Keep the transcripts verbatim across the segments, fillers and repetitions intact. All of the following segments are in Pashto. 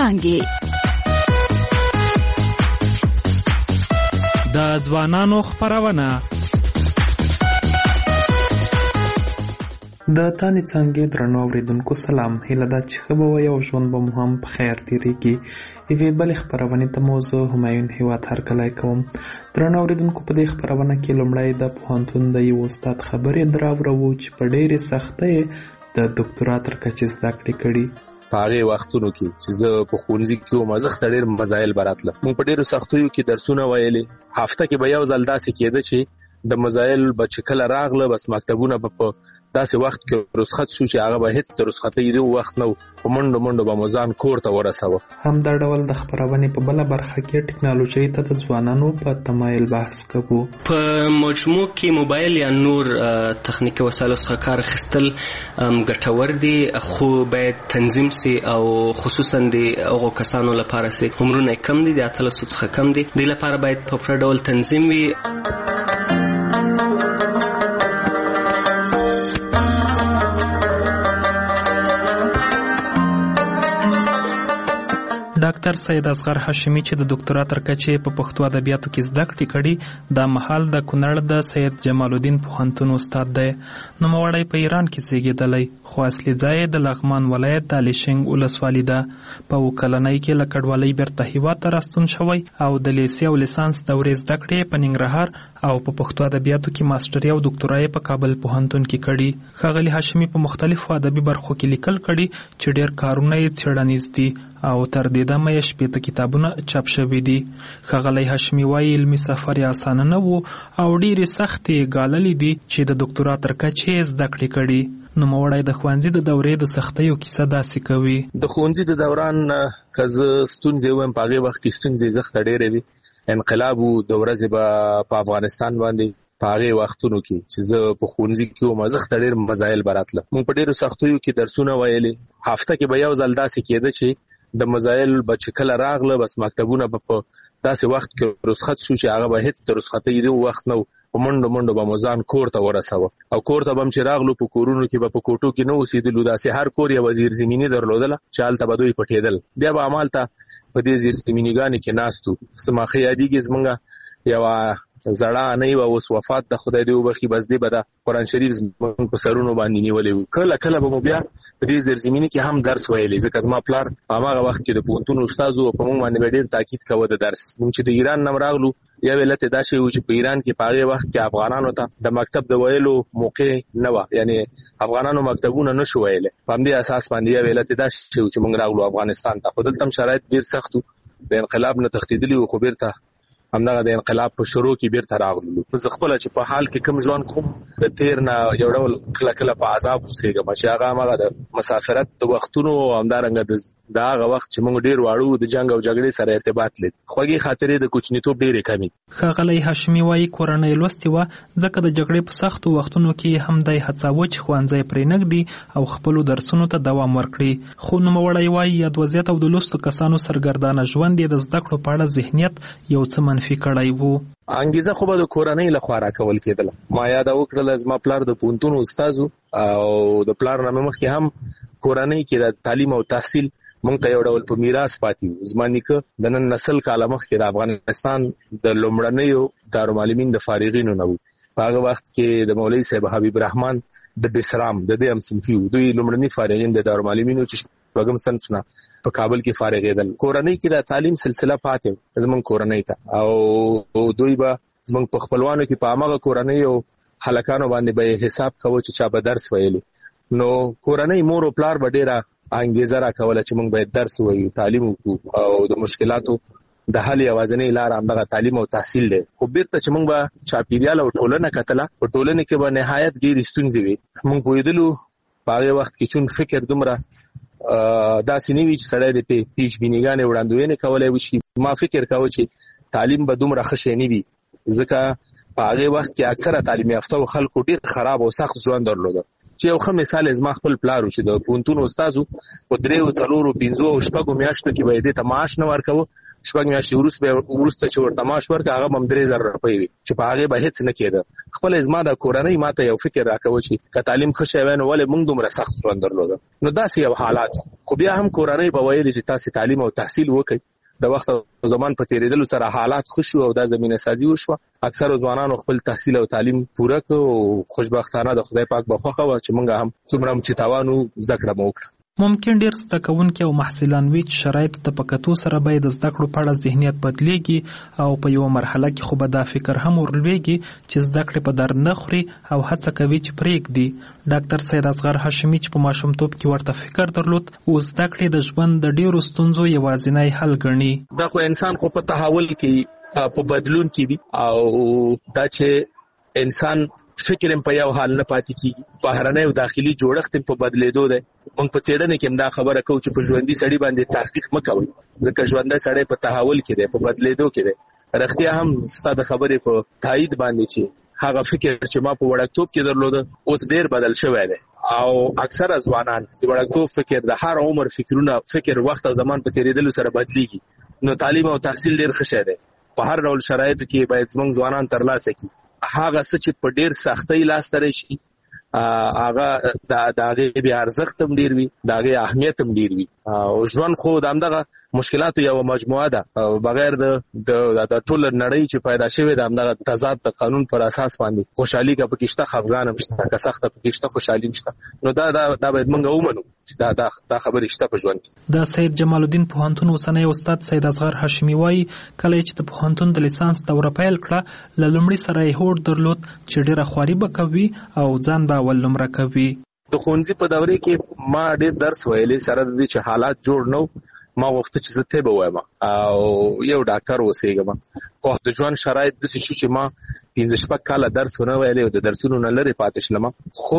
څانګې. د ځوانانو خپرونه د تانې څانګې درنو اورېدونکو سلام. هیله ده چې ښه به وئ او ژوند به مو هم په خیر تېرېږي. یوې بلې خپرونې ته مو زه همایون هیواد هرکلی کوم. درنو اورېدونکو په دې خپرونه کې لومړی د پوهنتون د یو استاد خبرې دراوړو چې په ډېرې سختۍ د دوکتورا تر کچې زده کړې کړي. په هغې وختونو کې چې زه په ښوونځي کې وم زه ډېر مزایل به راتله. موږ په ډېرو سختیو کې درسونه ویلې. هفته کې به یو ځل داسې کېده چې د مزایل به چې کله راغله بس مکتبونه به په داسې وخت کې رخصت شو چې هغه به هیڅ د رخصتۍ ډېر وخت نه و. په منډو منډو به مو ځان کور ته ورسوه. همدا ډول د خپرونې په بله برخه کې ټکنالوژۍ ته د ځوانانو په تمایل بحث کوو. په مجموع کې موبایل یا نور تخنیکي وسایلو څخه کار اخیستل ګټور دي، خو باید تنظیم سي او خصوصا د هغو کسانو لپاره چې عمرونه کم دي، د اتلسو څخه کم دي، دې لپاره باید په پوره ډول تنظیم وي. ډاکټر سید اصغر هاشمي چې د دوکتورا تر کچې په پښتو ادبیاتو کې زده کړې کړي، دا مهال د کونړ د سید جمال الدین پوهنتون استاد دی. نوموړی په ایران کې زیږېدلی، خو اصلي ځای د لغمان ولایت د الیشنګ ولسوالي ده. په اووه کلنۍ کې له کډوالۍ بیرته هیواد ته راستون شوی او د لیسې او لیسانس دورې زده کړې په ننګرهار او په پښتو ادبیاتو کې ماسټري او دوکتورا یې په کابل پوهنتون کې کړي. ښاغلي هاشمي په مختلفو ادبي برخو کې لیکل کړي چې ډېر کارونه یې څېړنیز دي او تر دې دمه یې شپېته کتابونه چاپ شوي دي. ښاغلی هاشمي وایي علمي سفر یې اسانه نه و او ډېرې سختې یې ګاللې دي چې د دوکتورا تر کچې یې زده کړې کړي. نوموړی د ښوونځي د دورې د سختیو کیسه داسې کوي. د ښوونځي د دوران که زه ستونزې ووایم، په هغې وخت کې ستونزې زښته ډېرې وي. انقلاب و، د ورځې به په افغانستان باندې په هغې وختونو کې چې زه په ښوونځي کې وم زښته ډېر مزایل به راتله. موږ په ډېرو سختیو کې درسونه ویلې. هفته کې به یو ځل داسې کېده چې د مزایل به چې کله راغله بس مکتبونه به په داسې وخت کې رخصت شو چې هغه به هیڅ د رخصتۍ ډېر وخت نه و. په منډو منډو به مو ځان کور ته ورسوه. او کور ته به هم چې راغلو په کورونو کې به په کوټو کې نه اوسېدلو. داسې هر کور یوه زیرزمیني درلودله چې هلته به دوی پټېدل. بیا به همالته په دې زیرزمینیګانې کې ناست وو. زما ښه یادېږي زمونږ یوه زړه انۍ وه، اوس وفات ده، خدای دې وبخي. بس دې به د قرآن شریف زمونږ په سرونو باندې نیولی وو. کله کله به مو بیا په دې زیرزمیني کې هم درس ویلی، ځکه زما پلار په هماغه وخت کې د پوهنتون استاد و. په موږ باندې به ډېر تاکید کوه د درس. موږ چې د ایران نه راغلو یو علت یې دا شی و چې په ایران کې په هغې وخت کې افغانانو ته د مکتب د ویلو موقع نه وه، یعنې افغانانو مکتبونه نه شو ویلی. په همدې اساس باندې یو علت یې دا شی و چې موږ راغلو افغانستان ته. خو دلته هم شرایط ډېر سخت و، د انقلاب نه تښتېدلي وو، خو بیرته همدغه د انقلاب په شروع کې بیرته راغلو. زه خپله چې په حال کې کوم ژوند کوم د تېر نه یو ډول کله کله په عذاب اوسېږم چې هغه همغه د مسافرت د وختونو او همدارنګه د هغه وخت چې موږ ډېر واړه وو، د جنګ او جګړې سره ارتباط لري. خوږې خاطرې د کوچنیتوب ډېرې کمې. ښاغلی هاشمي وایي کورنۍ لوستې وه، ځکه د جګړې په سختو وختونو کې هم دی هڅاوه چې ښوونځی پرې نږدي او خپلو درسونو ته دوام ورکړي. خو نوموړی وایي یاد وضعیت او د لوستو کسانو سرګردانه ژوند یې د زده کړو په اړه ذهنیت یو څه منفي کړی وو. انګیزه خو به د کورنۍ لخوا راکول کېدله. ما یاده وکړله زما پلار د پوهنتون استاد و او د پلار نه مخکې هم کورنۍ کې د تعلیم او تحصیل موږ ته یو ډول په میراث پاتې و. زما نیکه د نن نسل کاله مخکې د افغانستان د لومړنیو دارالمعلمین د فارغینو نه و. په هغه وخت کې د مولوي صاحب حبیب الرحمن د بسرام د دې هم صنفي و. دوی لومړني فارغین د دارالمعلمینو چې شپږم صنف نه په کابل کې فارغېدل. کورنۍ کې د تعلیم سلسله پاتې زمونږ کورنۍ ته او دوی به زمونږ په خپلوانو کې په هماغه کورنۍ او هلکانو باندې به حساب کوو چې چا به درس ویلو. نو کورنۍ مور او پلار به ډېره انګیزه راکوله چې موږ باید درس ووایو، تعلیم وکړو او د مشکلاتو د حل یوازینۍ لاره همدغه تعلیم او تحصیل دی. خو بیرته چې موږ به چاپېریال او ټولنه کتله، په ټولنه کې به نهایت ډېرې ستونزې وي. موږ پوهېدلو په هغې وخت کې چون فکر دومره داسې نه وي چې سړی د پیشبینیګانې وړاندوینې کولی وشي. ما فکر کوه چې تعلیم به دومره ښه شی نه وي، ځکه په هغې وخت کې اکثره تعلیم یافته خلکو ډېر خراب او سخت ژوند درلوده. چې یو ښه مثال زما خپل پلار و چې د پوهنتون استاد و، په درېو څلورو پنځو او شپږو میاشتو کې به یې دې ته معاش نه ورکوه شپږ میاشتې وروسته وروسته چې ورته معاش ورکړه هغه هم درې زره روپۍ وي چې په هغې به هېڅ نه کېده. خپله زما د کورنۍ ما ته یو فکر راکوه چې که تعلیم ښه شوی نو ولې موږ دومره سخت ژوند درلوده. نو داسې یو حالات خو بیا هم کورنۍ به ویلې چې تاسې تعلیم او تحصیل وکړئ. د وخت او زمان په تیریدلو سره حالات ښه شو او دا زمینه سازي وشوه. اکثرو ځوانانو خپل تحصیل او تعلیم پوره کړ او خوشبختانه د خدای پاک به خوښه وه چې موږ هم څومره هم چې توان و زده کړه مو وکړه. ممکن ډیر زده کوونکي او محصلان وي چې شرایطو ته په کتو سره باید د زده کړو په اړه ذهنیت بدلیږي او په یوه مرحله کې خو به دا فکر هم ورلویږي چې زده کړې په درد نه خوري او هڅه کوي چې پرېږدي. ډاکټر سید اصغر هاشمي چې په ماشومتوب کې ورته فکر درلود او زده کړې د ژوند د ډیرو ستونزو یوازینی حل ګڼي. دا خو انسان خو په تحول کې په بدلون کې دي او دا چې انسان فکر هم په یو حال نه پاتې کیږي. بهرنی او داخلي جوړښت هم په بدلیدو دی. موږ په څېړنه کې هم دا خبره کوو چې په ژوندي سړي باندې تحقیق مه کوئ ځکه ژوندی سړی په تحول کې دی، په بدلیدو کې دی. رښتیا هم ستا د خبرې په تایید باندې چې هغه فکر چې ما په وړکتوب کې درلوده اوس ډېر بدل شوی دی او اکثره ځوانان د وړکتوب فکر د هر عمر فکرونه فکر وخت او زمان په تېرېدلو سره بدلیږي. نو تعلیم او تحصیل ډېر ښه شی دی. په هر ډول شرایطو کې باید زموږ ځوانان ترلاسه کړي. هغه څه چې په ډېر سختۍ لاسته راشي هغه د هغې بیا ارزښت هم ډېر وي، د هغې اهمیت هم ډېر وي. او ژوند خو د همدغه مشکلاتو یوه مجموعه ده بغیر د د ټول نړۍ چې پیدا شوې ده همدغه تضاد د قانون پر اساس باندې خوشحالي که پکې شته خفګان هم شته، که سخته پکې شته خوشحالي هم شته. نو دا دا باید موږ ومنو چې دا دا خبرې شته په ژوند کې. د سید جمال الدین پوهنتون اوسنی استاد سید اصغر هاشمي وایي کله چې د پوهنتون د لیسانس دوره پیل کړه له لومړي سره یې هوډ درلود چې ډېره خواري به کوي او ځان به اول نمره کوي. د ښوونځي په دورې کې ما ډېر درس ویلی سره د دې چې حالات جوړ نه و. ما غوښته چې زه طب ووایم او یو ډاکټر اوسېږم. خو د ژوند شرایط داسې شو چې ما پنځه شپږ کاله درس ونه ویلی او د درسونو نه لرې پاتې شلم.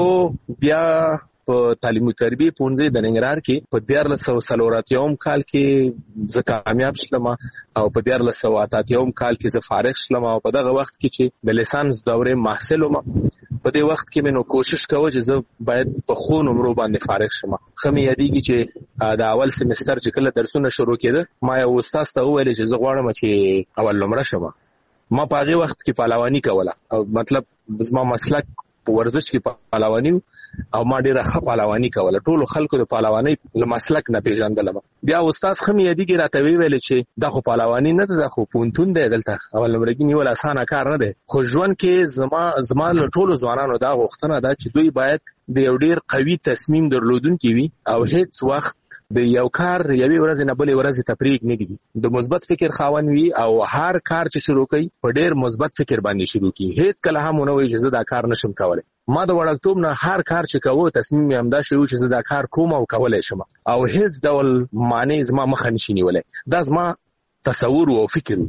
خو بیا په تعلیم او تربیې پوهنځي د ننګرهار کې په دیارلس سوه څلور اتیاوم کال کې زه کامیاب شلم او په دیارلس سوه اته اتیاوم کال کې زه فارغ شلم او په دغه وخت کې چې د لیسانس دورې محصل وم په دې وخت کې مې نو کوشش کوه چې زه باید په ښو نمرو باندې فارغ شم. ښه مې یادېږي چې د اول سمستر چې کله درسونه شروع کېده ما یو استاد ته وویل چې زه غواړم چې اول نمره شم. ما په هغې وخت کې پهلواني کوله او مطلب زما مسلک په ورزش کې پهلواني او ما ډېره ښه پهلواني کوله. ټولو خلکو د پهلوانۍ له مسلک نه پېژندلم. بیا استاد ښه مې یادېږي راته ویلې چې دا خو پهلواني نه ده، دا خو پوهنتون دی، دلته اول نمرګي نیول اسانه کار نه دی. خو ژوند کې زما زما له ټولو ځوانانو دا غوښتنه ده چې دوی باید د یو ډېر قوي تصمیم درلودونکي وي او هیڅ وخت د یو کار یوې ورځې نه بلې ورځې ته پرېږ نه ږدي. د مثبت فکر خاوند وي او هر کار چې شروع کوي په ډېر مثبت فکر باندې شروع کړي. هیڅ کله هم ونه وایي چې زه دا کار نشم کولی. ما د وړکتوب نه هر کار چې کوه تصمیم مې همدا شوی چې زه دا کار کوم او کولی شم او هیڅ ډول معنی زما مخه نشي نیولی. دا زما تصور و او فکر و.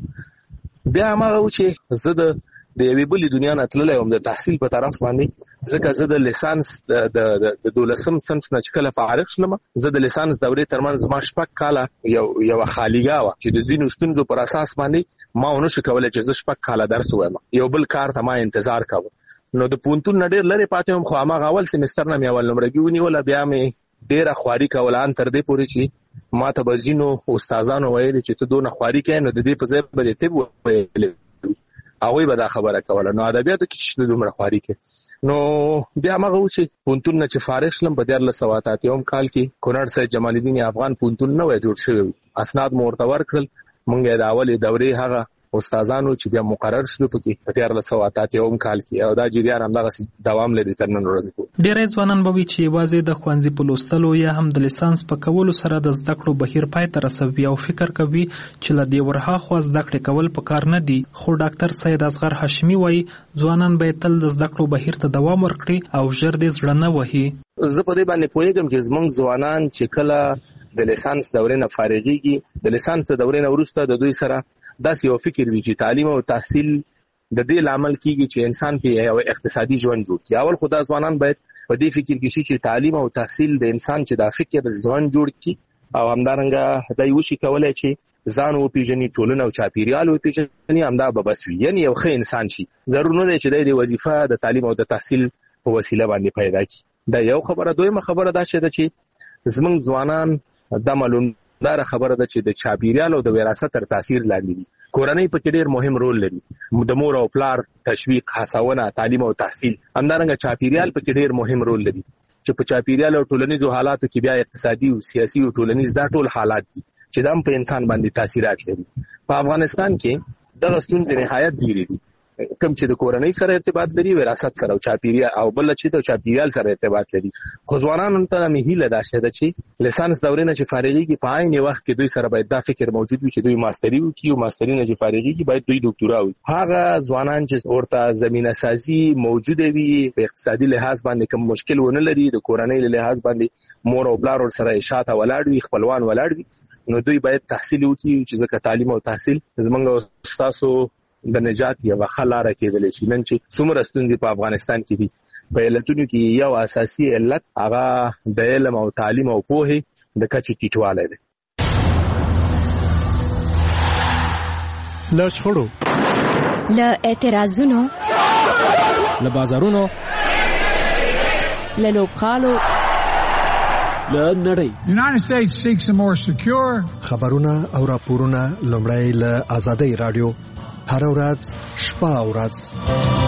بیا هماغه و چې زه د د یوې بلې دنیا نه تللی وم د تحصیل په طرف باندې، ځکه زه د لیسانس د دولسم صنف نه چې کله فارغ شلم زه د لیسانس دورې ترمنځ زما شپږ کاله یو یوه خالیګاه وه چې د ځینو ستونزو پر اساس باندې ما ونه شو کولی چې زه شپږ کاله درس ووایم. یو بل کار ته ما انتظار کوه. نو د پوهنتون نه ډېر لرې پاتې وم خو هماغه اول سمستر نه مې اول نمرګي ونیوله. بیا مې ډېره خواري کوله ان تر دې پورې چې ما ته به ځینو استادانو ویلې چې ته دونه خواري کوې نو د دې په ځای به دې طب وویلې. هغوی به دا خبره کوله. نو ادبیاتو کې چې دومره خواري کوې. نو بیا هماغه و چې پوهنتون نه چې فارغ شلم په دیارلس سوه اته اتیاوم کال کې کونړ سید جمال الدین افغان پوهنتون نه وی جوړ شوی. اسناد مو ورته ورکړل. موږ یې د اولې دورې هغه استادانو چې بیا مقرر شلو پکې په دیارلس سوه اته اتیاوم کال کې او دا جریان همدغسې دوام لري تر نن ورځې پورې. ډېری ځوانان به وي چې یوازې د ښوونځي په لوستلو یا هم د لیسانس په کولو سره د زده کړو بهیر پای ته رسوي او فکر کوي چې له دې ورهاخوا زده کړې کول پکار نه دي. خو ډاکټر سید اصغر هاشمي وایي ځوانان باید تل د زده کړو بهیر ته دوام ورکړي او ژر دې زړه نه وهي. زه په دې باندې پوهېږم چې زموږ ځوانان چې کله د لیسانس دورې نه فارغېږي د لیسانس د دورې نه وروسته د دوی سره داسې یو فکر وي چې تعلیم او تحصیل د دې لامل کیږي چې انسان په یو اقتصادي ژوند جوړ کړي. اول خو دا ځوانان باید په دې فکر کې شي چې تعلیم او تحصیل د انسان چې دا فکر ژوند جوړ کړي او همدارنګه دا وشي کولی چې ځان وپېژني، ټولنه او چاپېریال وپېژني، همدا به بس وي. یعنې یو ښه انسان شي. ضرور نه دی چې دی د وظیفه د تعلیم او د تحصیل په وسیله باندې پیدا کړي. دا یو خبره. دویمه خبره دا چې ده چې زموږ ځوانان دا معلوم دا خبره ده چې د چاپیریال او د وراثت تر تاثیر لاندې دي. کورنۍ په کې ډېر مهم رول لري. د مور او پلار تشویق، هڅونه، تعلیم او تحصیل. همدارنګه چاپیریال په کې ډېر مهم رول لري چې په چاپیریال او ټولنیزو حالاتو کې بیا اقتصادي او سیاسي او ټولنیز دا ټول حالات دي چې دا په انسان باندې تاثیرات لري. په افغانستان کې دغه ستونزې نهایت ډېرې دي. کوم چې د کورنۍ سره ارتباط لري، وراثت سره او چاپیریال او بل چې د چاپیریال سره ارتباط لري. خو ځوانانو ته مې هیله ده چې لیسانس دورې نه چې فارغيږي په عین وخت کې دوی سره باید دا فکر موجود وي چې دوی ماستری وکړي او ماستری نه چې فارغيږي باید دوی ډاکټورا وي. هغه ځوانان چې ورته زمينه سازي موجوده وي، په اقتصادي لحاظ باندې کوم مشکل ونه لري، د کورنۍ له لحاظ باندې مور او پلار سره شاته ولاړ وي، خپلوان ولاړ وي، نو دوی باید تحصیل وکړي چې ځکه تعلیم او تحصیل زمونږ استادو د نجات یو خلاره کېدل شي. نن چې څومره ستونزې په افغانستان کې دي، په علتونو کې یو اساسي علت هغه د علم او تعلیم او پوهې د کچې ټیټوالی دی. له شخړو، له اعتراضونو، له بازارونو، له لوبغالو، له نړۍ. United States seeks a more secure. خبرونه او راپورونه لومړی له آزادۍ رادیو هر ورځ شپه او ورځ.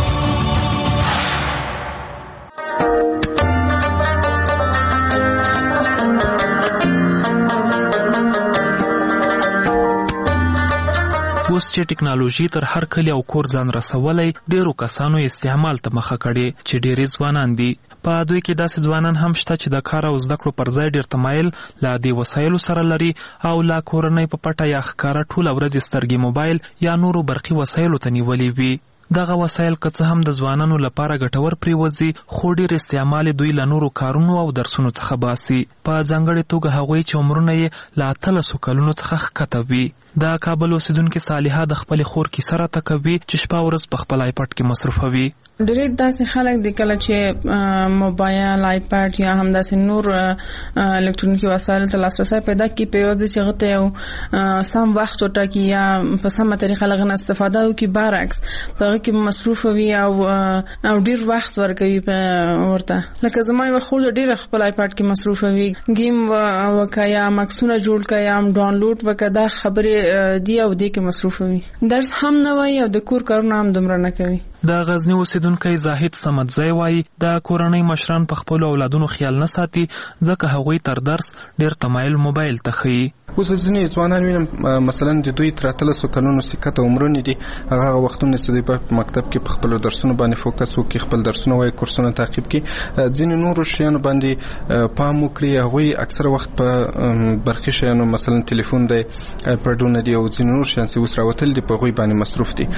اوس چې ټکنالوژي تر هر کلی او کور ځان رسولای، ډیرو کسانو استعمال ته مخه کړي چې ډیری ځوانان دي. په دوی کې داسې ځوانان هم شته چې د کار او زده کړو پر ځای ډیر تمایل لا دې وسایلو سره لري او لا کورنۍ په پټه یا ښکاره ټوله ورځ سترګې موبایل یا نورو برقي وسایلو ته نیولې وي. دغه وسایل که څه هم د ځوانانو لپاره ګټور پریوځي، خو ډیر استعمال دوی له نورو کارونو او درسونو څخه باسي، په ځانګړې توګه هغوی چې عمرونه یې له اتلسو کلونو څخه ښکته وي. د کابل اوسیدونکې صالحه د خپل خور کیسه راته کوي چې شپه ورځ په خپل آیپډ کې مصروفوي. ډېر داسې خلک دي کله چې موبایل، آیپډ یا هم داسې نور الکترونیکي وسایل ته لاسرسی پیدا کړي، په یو داسې هغه ته یو سم وخت وټاکي یا په سمه طریقه له هغه نه استفاده وکړي، برعکس په هغه کې مصروف وي او او ډېر وخت ورکوي ورته. لکه زما یوه خور ډېره خپل آیپډ کې مصروف وي، گیم وکړه یا مکسونه جوړ کړه یا هم ډاونلوډ وکړه، دا خبرې دی او دې کې مصروف وي. درس هم نه وایي او د کور کارونه هم دومره نه کوي. د غزنی اوسیدونکی زاهد صمدزی وایي د کورنۍ مشران په خپل اولادونو خیال نه ساتي، ځکه هغوی تر درس ډیر تمایل موبایل ته ښیي. اوس ځینې ځوانان وینم مثلا د دوی تر اتلسو کلونو سکته عمرونه دي، هغه وختونه چې دوی په مکتب کې په خپل درسونو باندې فوکس وکړي، خپل درسونه وایي، کورسونه تعقیب کړي، ځینې نورو شیانو باندې پام وکړي. هغوی اکثره وخت په برقي شیانو مثلا تلیفون دی، آیپډونه دي او ځینې نور شیان چې اوس راوتل دي په هغوی باندې مصروف دي.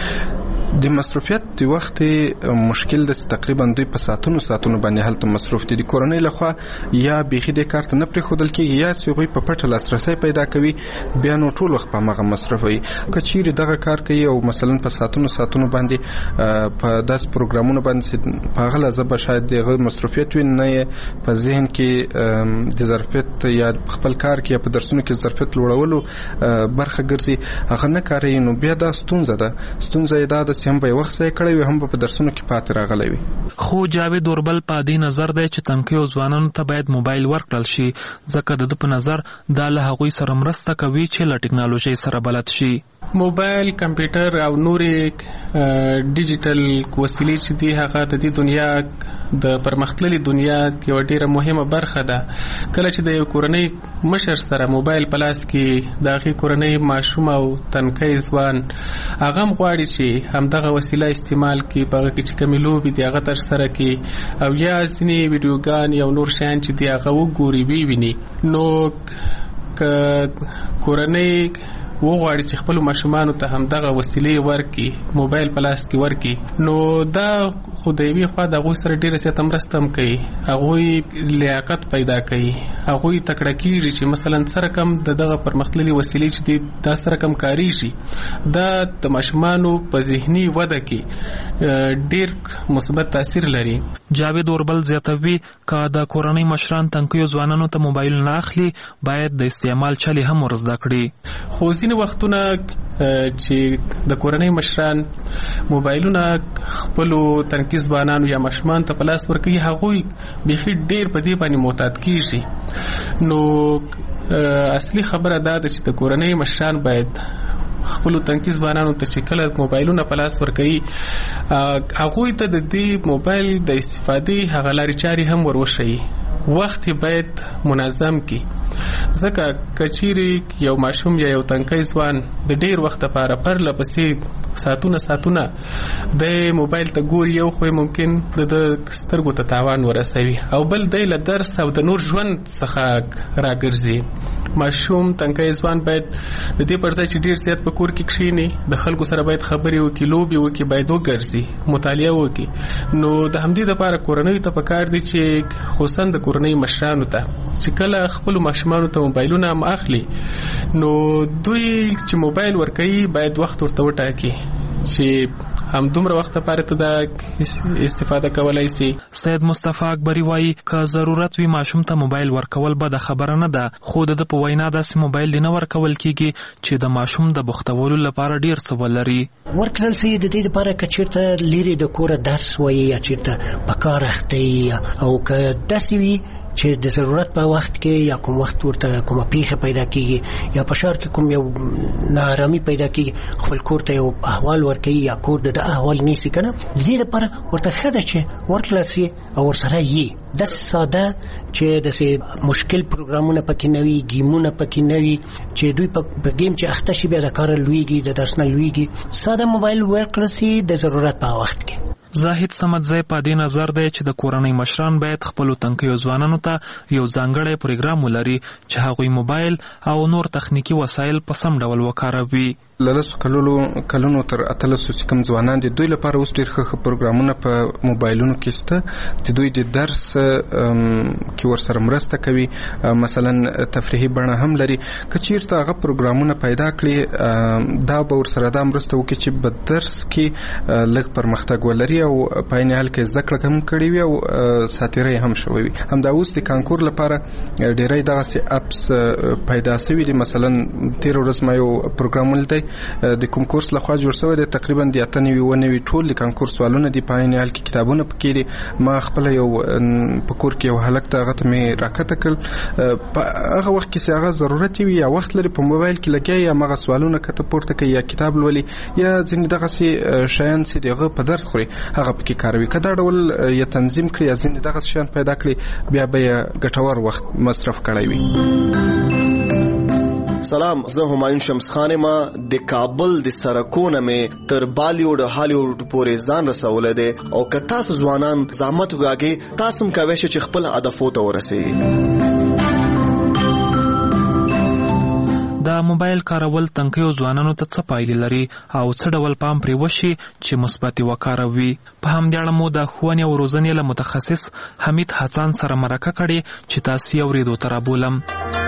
د مصروفیت د وخت مشکل د تقریبا دوی په ساعتونو ساعتونو باندې هلته مصروف دي. د کورنۍ لخوا یا بیخي د کار ته نه پرېښودل کېږي یا چې هغوی په پټه لاسرسی پیدا کوي، بیا نو ټول وخت په هماغه مصروف وي. که چیرې دغه کار کوي او مثلا په ساعتونو ساعتونو باندې په داسې پروګرامونو باندې په هغه لحظه به شاید دغه مصروفیت وي، نه یې په ذهن کې د ظرفیت یا خپل کار کې یا په درسونو کې ظرفیت لوړولو برخه ګرځي، هغه نه کاروي، نو بیا دا ستونزه ده. ستونزه یې دا ده هم به وخت ځای کړی وي، هم په درسونو کې پاتې راغلی وي. خو جاوید اوربل په دې نظر دی چې تنکیو ځوانانو ته باید موبایل ورکړل شي، ځکه د ده په نظر دا له هغوی سره مرسته کوي چې له ټکنالوژۍ سره بلد شي. موبایل، کمپیوټر او نورې ډیجیټل وسیلې چې دي هغه د دې دنیا د پرمختللي دنیا یو ډیره مهمه برخه ده. کله چې د یو کورنۍ مشر سره موبایل په لاس کې د هغې کورنۍ ماشوم او تنکی ځوان هغه هم غواړي چې همدغه وسیله استعمال کړي، په هغه کې چې کومې لوبې دي هغه ترسره کړي او یا ځینې ویډیوګان یا نور شیان چې دي هغه وګوري، وویني. نو که کورنۍ وغواړي چې خپل ماشومانو ته هم دغه وسیلې ورکړي، موبایل په لاس کې ورکړي، نو دا خو د یوې خوا د هغوی سره ډېره زیاته مرسته هم کوي، هغوی لیاقت پیدا کوي، هغوی تکړه کېږي چې مثلا څه رقم د دغه پرمختللي وسیلې چې دي دا څه رقم کارېږي. دا د ماشومانو په ذهني وده کې ډېر مثبت تاثیر لري. جاوید اوربل زیاتوي که د کورنۍ مشران تنکیو ځوانانو ته موبایل نه اخلي، باید د استعمال چلې هم ور زده کړي. خو ځینې وختونه چې د کورنۍ مشران موبایلونه خپلو تنکي ځوانانو یا ماشومان ته په لاس ورکوي، هغوی بیخي ډېر په دې باندې معتاد کېږي. نو اصلي خبره دا ده چې د کورنۍ مشران باید خپل تنکیز ځوانانو ته چې کله موبایلونه په لاس ورکوي هغوی ته د دې موبایل د استفادې هغه لارې چارې هم وروښيي. وخت باید منظم کی ځکه کچيري یو ماشوم یا یو تنکی ځوان د ډیر وخت لپاره پر لپسې ساتونه ساتونه د موبایل ته ګوري یو خو ممکن د سترګو ته تاوان ورسوي او بل د له درس او د نور ژوند څخه راګرځي. ماشوم تنکی ځوان باید د دې پر ځای چې ډیر زیات په کور کې کښینی د خلکو سره باید خبرې وکړي لوبي وکړي باید وګرځي مطالعه وکړي. نو د همدې لپاره کورنۍ ته پکار دي چې خصوصا د کورنۍ مشرانو ته چې کله خپل ماشومان ته موبایلونه هم اخلي نو دوی چې موبایل ورکوي باید وخت ورته وټاکي چې هم دومره وخت لپاره ته د استفاده کولای شي. سید مصطفی اکبری وایي که ضرورت وي ماشوم ته موبایل ورکول به د خبره نه ده خو د په وینا داسې موبایل نه ورکول کیږي چې د ماشوم د بختولو لپاره ډیر څه ولري. ورکړل شي د دې لپاره چې چیرته لري د کور درس وایي یا چیرته په کار اخته او که داسې وي چې د ضرورت په وخت کې یا کوم وخت ورته کومه پیښه پیدا کیږي یا په شهر کې کوم یو ناارامي پیدا کیږي خپل کور ته یو احوال ورکوي یا کور د احوال نیسي کنه د دې لپاره ورته خده چې ورکړل شي او ورسره یې د ساده چې د مشکل پروګرامونه پکې نوي گیمونه پکې نوي چې دوی په گیم چې اخته شي بیا د کار لویږي د درس نه لویږي ساده موبایل ورکړل شي د ضرورت په وخت کې. زاهد سمدزی په دې نظر دی چې د کورنۍ مشران باید خپل تنکیو ځوانانو ته یو ځانګړی پروګرام ولري چې هغوی موبایل او نور تخنیکی وسایل په سم ډول وکاروي. لسو کلونو کلونو تر اتلسو چې کوم ځوانان دي دوی لپاره اوس ډېر ښه پروګرامونه په موبایلونو کې شته چې دوی د درس کې ورسره مرسته کوي مثلا تفریحي بڼه هم لري. که چیرته هغه پروګرامونه پیدا کړي دا به ورسره دا مرسته وکړي چې په درس کې لږ پرمختګ ولري او په عین حال کې زده کړه هم کړې وي او ساتیرۍ هم شوی وي. همدا اوس د کانکور لپاره ډېری دغسې اپس پیدا شوي دي. مثلا تېره ورځ ما یو پروګرام ولیدی د کوم کورس لخوا جوړ شوی دی تقریبا د اته نوي اوه نوي ټول د کانکور سوالونه دي په عین حال کې کتابونه پکې دي. ما خپل یو په کور کې یو هلک ته هغه ته مې راکته کړل په هغه وخت کې چې هغه ضرورت وي یا وخت لري په موبایل کې لګیا یا هغه سوالونه کته پورته کوي یا کتاب لولي یا ځینې دغسې شیان چې د هغه په درد خوري هغه پکې کاروي. که دا ډول یا تنظیم کړي یا ځینې دغسې شیان پیدا کړي بیا به یې ګټور وخت مصرف کړی وي. سلام زه همایون شمس خان ما د کابل د سرکونه مې تر بالیوډ هالیوډ پورې ځان رسولې ده او که تاسو ځوانان زحمت وکړئ تاسو هم کولی شئ چې خپل هدفو ته ورسئ. د موبایل کارول تنکیو ځوانانو ته څه پایلې لري او څه ډول پام پرې وشي چې مثبت وکاروي. په همدې اړه مو د ښوونې او روزنې له متخصص حمید حسن سره مرکه کړې چې تاسو یې اورېدو ته رابولم.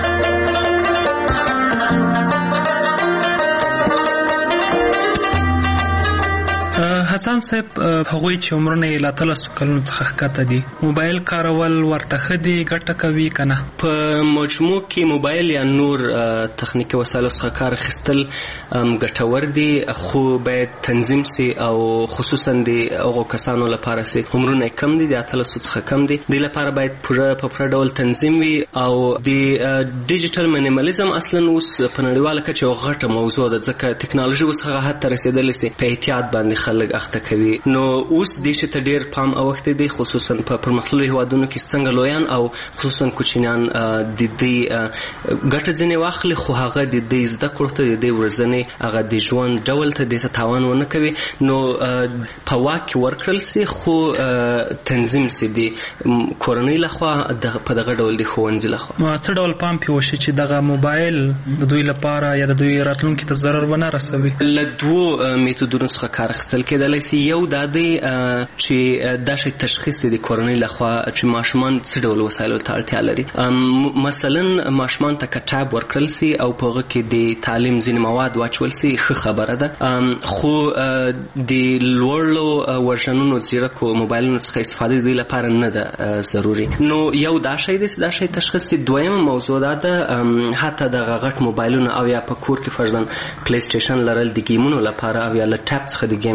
حسن صاحب هغوی چې عمرونه یې له اتلسو کلونو څخه ښکته دي موبایل کارول ورته ښه دي ګټه کوي که نه؟ په مجموع کې موبایل یا نور تخنیکي وسایلو څخه کار اخیستل ګټور دي خو باید تنظیم سي او خصوصا د هغو کسانو لپاره سي عمرونه یې کم دي د اتلسو څخه کم دي دې لپاره باید پوره په پوره ډول تنظیم وي او د ډیجیټل مینیمالیزم اصلا اوس په نړیواله کچه یوه غټه موضوع ده ځکه ټکنالوژي اوس هغه حد ته رسېدلی سي په احتیاط باندې خلک اخته کوي. نو اوس دې شي ته ډېر پام اوښتی دی خصوصا په پرمختللو هېوادونو کې څنګه لویان او خصوصا کوچنیان د دې ګټه ځینې واخلي خو هغه د دې زده کړو ته د دې ورځنې هغه د ژوند ډول ته دې ته تاوان ونه کوي نو په واک کې ورکړل سي خو تنظیم سي د کورنۍ لخوا په دغه ډول د ښوونځي لخوا. څه ډول پام پرې وشي چې دغه موبایل د دوی لپاره یا د دوی راتلونکي ته ضرر ونه رسوي؟ له دوو میتودونو څخه کار اخیستل کېدلی سي. یو دا دی چې دا شی تشخیص د کورنۍ لخوا چې ماشومان څه ډول وسایلو ته اړتیا لري. مثلا ماشومان ته که ټاب ورکړل سي او په هغه کې د تعلیم ځینې مواد واچول سي ښه خبره ده خو د لوړو ورژنونو ځیرکو موبایلونو څخه استفاده د دوی لپاره نه ده ضروري. نو یو دا شی دی چې دا شی تشخیص سي. دویمه موضوع دا ده حتی دغه غټ موبایلونه او یا په کور کې فرضاً پلی سټیشن لرل د ګیمونو لپاره او یا له ټاب څخه د ګیم استفاده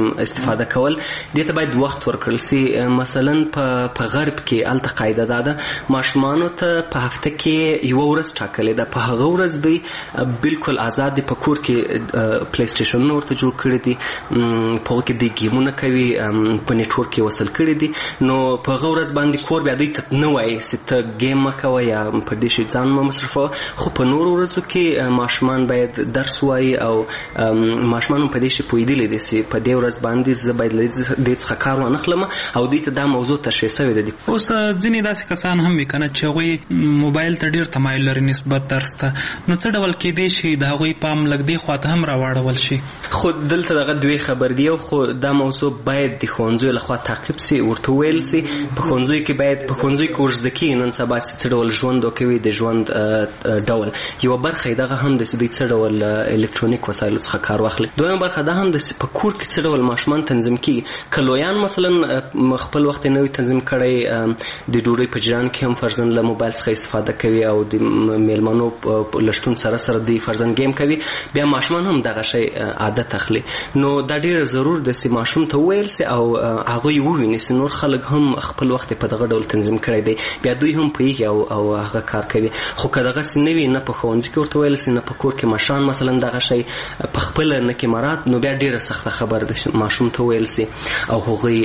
استفاده کول دې ته باید وخت ورکړل سي. مثلا په غرب کې الته قاعده ده ده ماشومانو ته په هفته کې یو ورځ ټاکلې ده، په هغه ورځ دوی بالکل آزاد دي، په کور کې پلی سټیشن ورته جوړ کړی دي، په هغه کې د گیمونه کوي، په نیټورک کې وصل کړی دي. نو په هغه ورځ باندې کور بیا دوی ته نه وایي چې ته گیم مه کوه یا په دې شي ځان مه مصرفوه، خو په نورو ورځو کې ماشومان باید درس وایي او ماشومان په دې شي پوهېدلی دي چې په دې ورځ باندې زه باید له دې څخه کار وانخلم او دوی ته دا موضوع تشریح شوې ده. اوس ځینې داسې کسان هم وي که نه چې هغوی موبایل ته ډېر تمایل لري نسبت درس ته، نو څه ډول کېدی شي د هغوی پام لږ دې خوا ته هم راواړول شي؟ خو دلته دغه دوی خبر دی، خو دا موضوع باید د ښوونځیو لخوا تعقیب سي، ورته ویل سي په ښوونځیو کې باید په ښوونځیو کې ورزده کېږي نن سبا چې څه ډول ژوند وکوي، د ژوند ډول یوه برخه یې دغه هم ده چې دوی څه ډول الکترونیک وسایلو څخه کار واخلي. دویمه برخه دا هم ده چې په کور کې څه ډول ماشومان تنظیم کېږي. که لویان مثلا خپل وخت یې نه وي تنظیم کړی، د ډوډۍ په جریان کې هم فرضاً له موبایل څخه استفاده کوي او د میلمنو له شتون سره سره دوی فرضاً گیم کوي، بیا ماشومان هم دغه شی عادت اخلي. نو دا ډېره ضرور ده چې ماشوم ته وویل سي او هغوی وویني چې نور خلک هم خپل وخت په دغه ډول تنظیم کړی دی، بیا دوی هم پوهېږي او او هغه کار کوي. خو که دغسې نه وي، نه په ښوونځي کې ورته ویل سي، نه په کور کې مشران مثلا دغه شی په خپله نه کې مراد، نو بیا ډېره سخته خبره ده ماشوم ته ویل سي او هغوی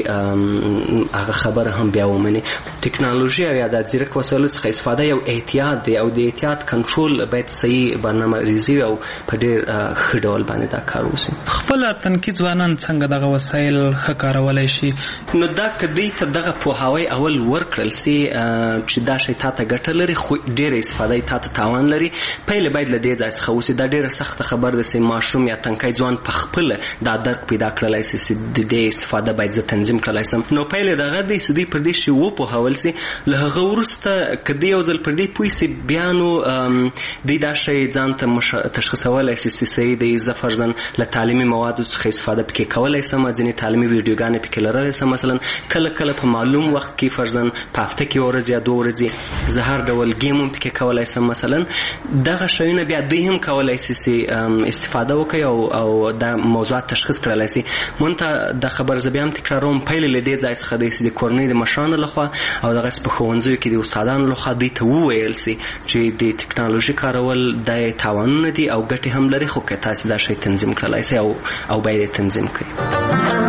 هغه خبره هم بیا ومني. ټکنالوژي او یا د ځیرک وسایلو څخه استفاده یو احتیاط دی او د احتیاط کنټرول باید صحیح برنامه ریزي او په ډېر ښه ډول باندې دا کار وشي. خپله تنکي ځوانان څنګه دغه وسایل ښه کارولی شي؟ نو دا که دوی ته دغه پوهاوی اول ورکړل سي چې دا شی تا ته ګټه لري خو ډېره استفاده یې تا ته تاوان لري، پهلې باید له دې ځای څخه وسي. دا ډېره سخته خبر ده چې ماشوم یا تنکی ځوان په خپله دا درک پیدا کړلی سي چې د دې استفاده باید زه تنظیم کړلی سم. نو پهلې دغه دی چې دوی پر دې شي وپوهول سي، له هغه وروسته که دوی یو ځل پر دې پوه سي، بیا نو دوی دا شی ځان ته تشخیصولی سي چې صحیح دی، زه فرضاً له تعلیمي موادو څخه استفاده پکې کولی سم، ځینې تعلیمي ویډیوګانې پکې لرلی سم، مثلا کله کله په معلوم وخت کې فرضاً په هفته کې یوه ورځ یا دوه ورځې زه هر ډول ګیم هم پکې کولی سم. مثلا دغه شیونه بیا دوی هم کولی سي چې استفاده وکړي او او دا موضوعات تشخیص کړلی سي. مونږ ته دا خبر زه بیا هم تکراروم، پهلې له دې ځای څخه دی چې د کورنۍ د مشرانو لخوا او دغسې په ښوونځیو کې د استادانو لخوا دوی ته وویل سي چې د ټکنالوژي کارول دا تاوانونه دي او ګټې هم لري، خو که تاسې دا شی تنظیم کړلی سي او او باید یې تنظیم کړئ.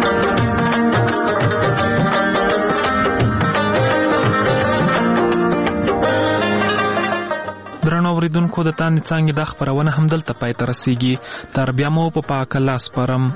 درنو اوریدونکو، د تاندې څانګې دا خپرونه همدلته پای ته رسیږي. تر بیا مو په پاک الله سپارم.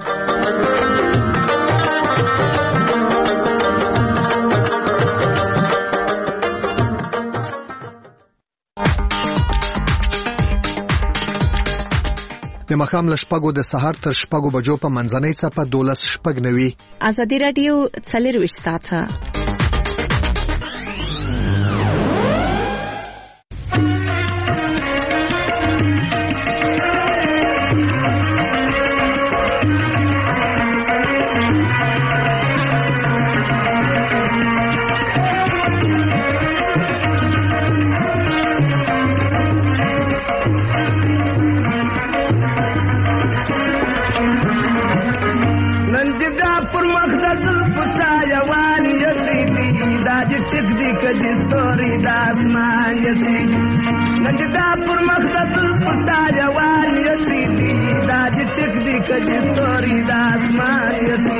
د ماښام له شپږو د سهار تر شپږو بجو په منځنۍ څپه دولس شپږ نوي ازادي راډیو څلرویشت ساعته چک دی کدی ستوري د اسمان یسي نګدا پر مخدت پساجوان یسي دا چک دی کدی ستوري د اسمان یسي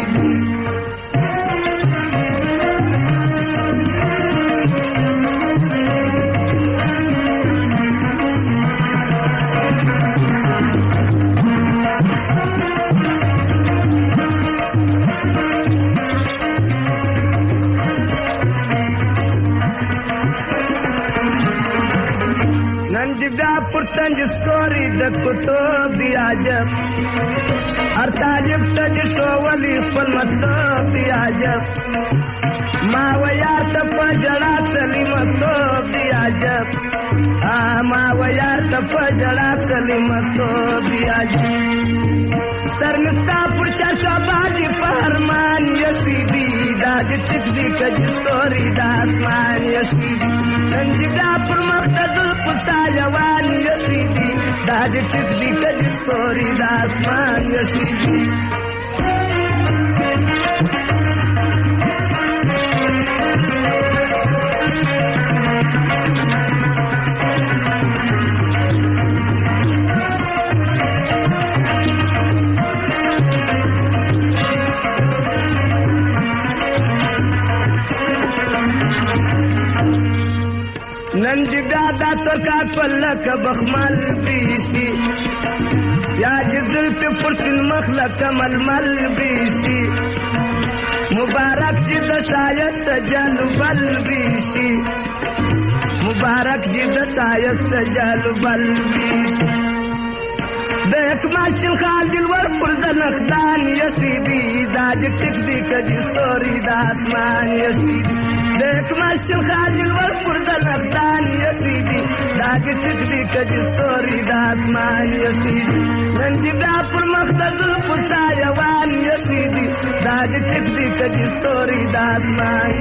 پرتنج ستوري د کتب دی عجب هر تعجب تج شوولي خپل مطلب دی عجب ما ویا ته په جړا سلیمتوب دی عجب ما ویا ته په جړا سلیمتوب دی عجب سرنستا پر چرچا باندې فرمان یسیدی دا چک دی کج ستوري د اسمان یسیدی ننګدا پر مقدس پسایوان یسیدی دا چک دی کج ستوري د اسمان یسیدی نن دې بیا دا ترکار په لکه بخمل بیسي یا دې زلفې پر سپین مخ لکه ململ بیسي مبارک دې د ښایست جلو بل بیسي مبارک دې د ښایست جلو بل بیسي د اکماشل خال دلور پر زنخدان یسیدي دا دې ټیک دې کدي ستوري د اسمان یسیدي د اکماشل خال دلور پر زنخدان یسیدي دا دې ټیک دې کدي ستوري د اسمان یسیدي نن دې بیا پر مخ د زلفو سایوان یسیدي دا دې ټیک دې کدي ستوري د اسمان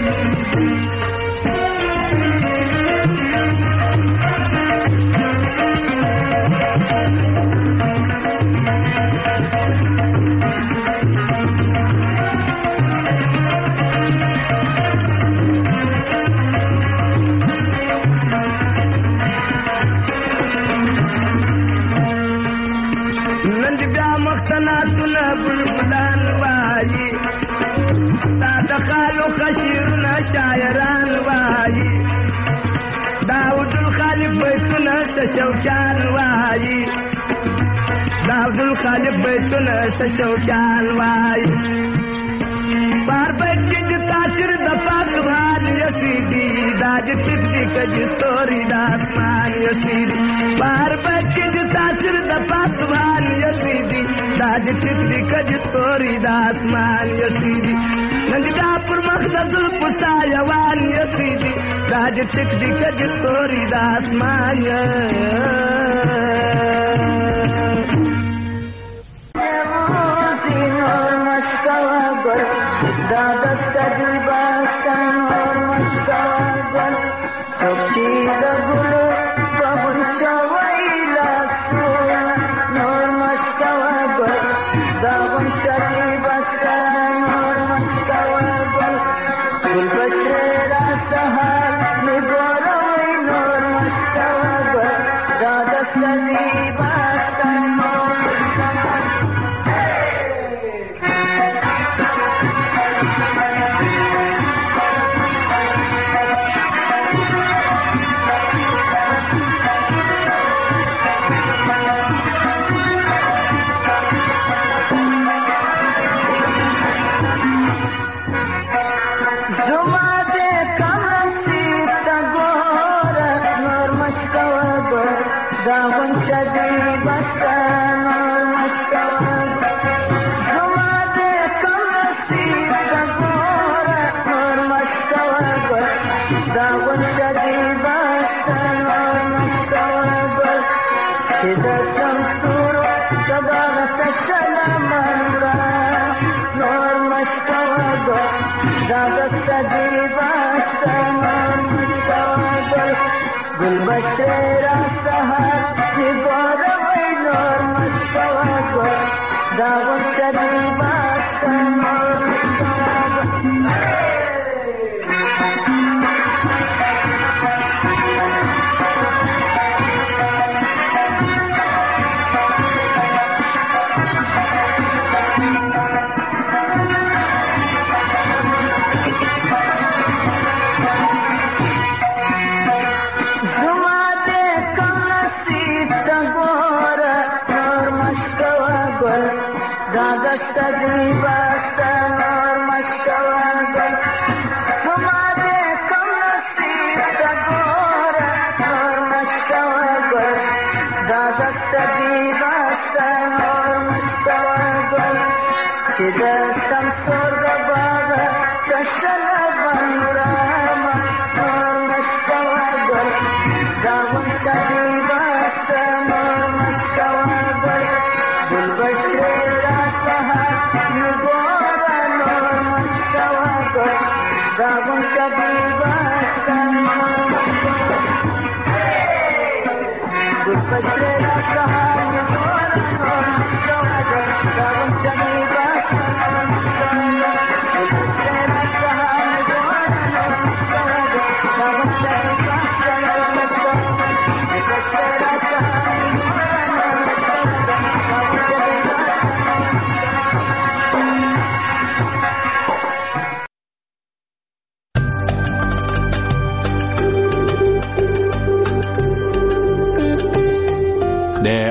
مختناتنا بلبلان وایي ستا د خالو خشیرونه شاعران وایي داود الخالق بیتونه شوقیان وایي داود الخالق بیتونه شوقیان وایي بار بیت کې د تاثیر د پاک سبحان یسیدي دا د ټیک دې کجې ستوري د اسمان یسیدي بار بیت کې د تاثیر د پاک سبحان یسیدي دا د ټیک دې کجې ستوري د اسمان یسیدي نن دا پر مخ د زلفو سایوان یسیدي دا د ټیک دې کجې ستوري د اسمان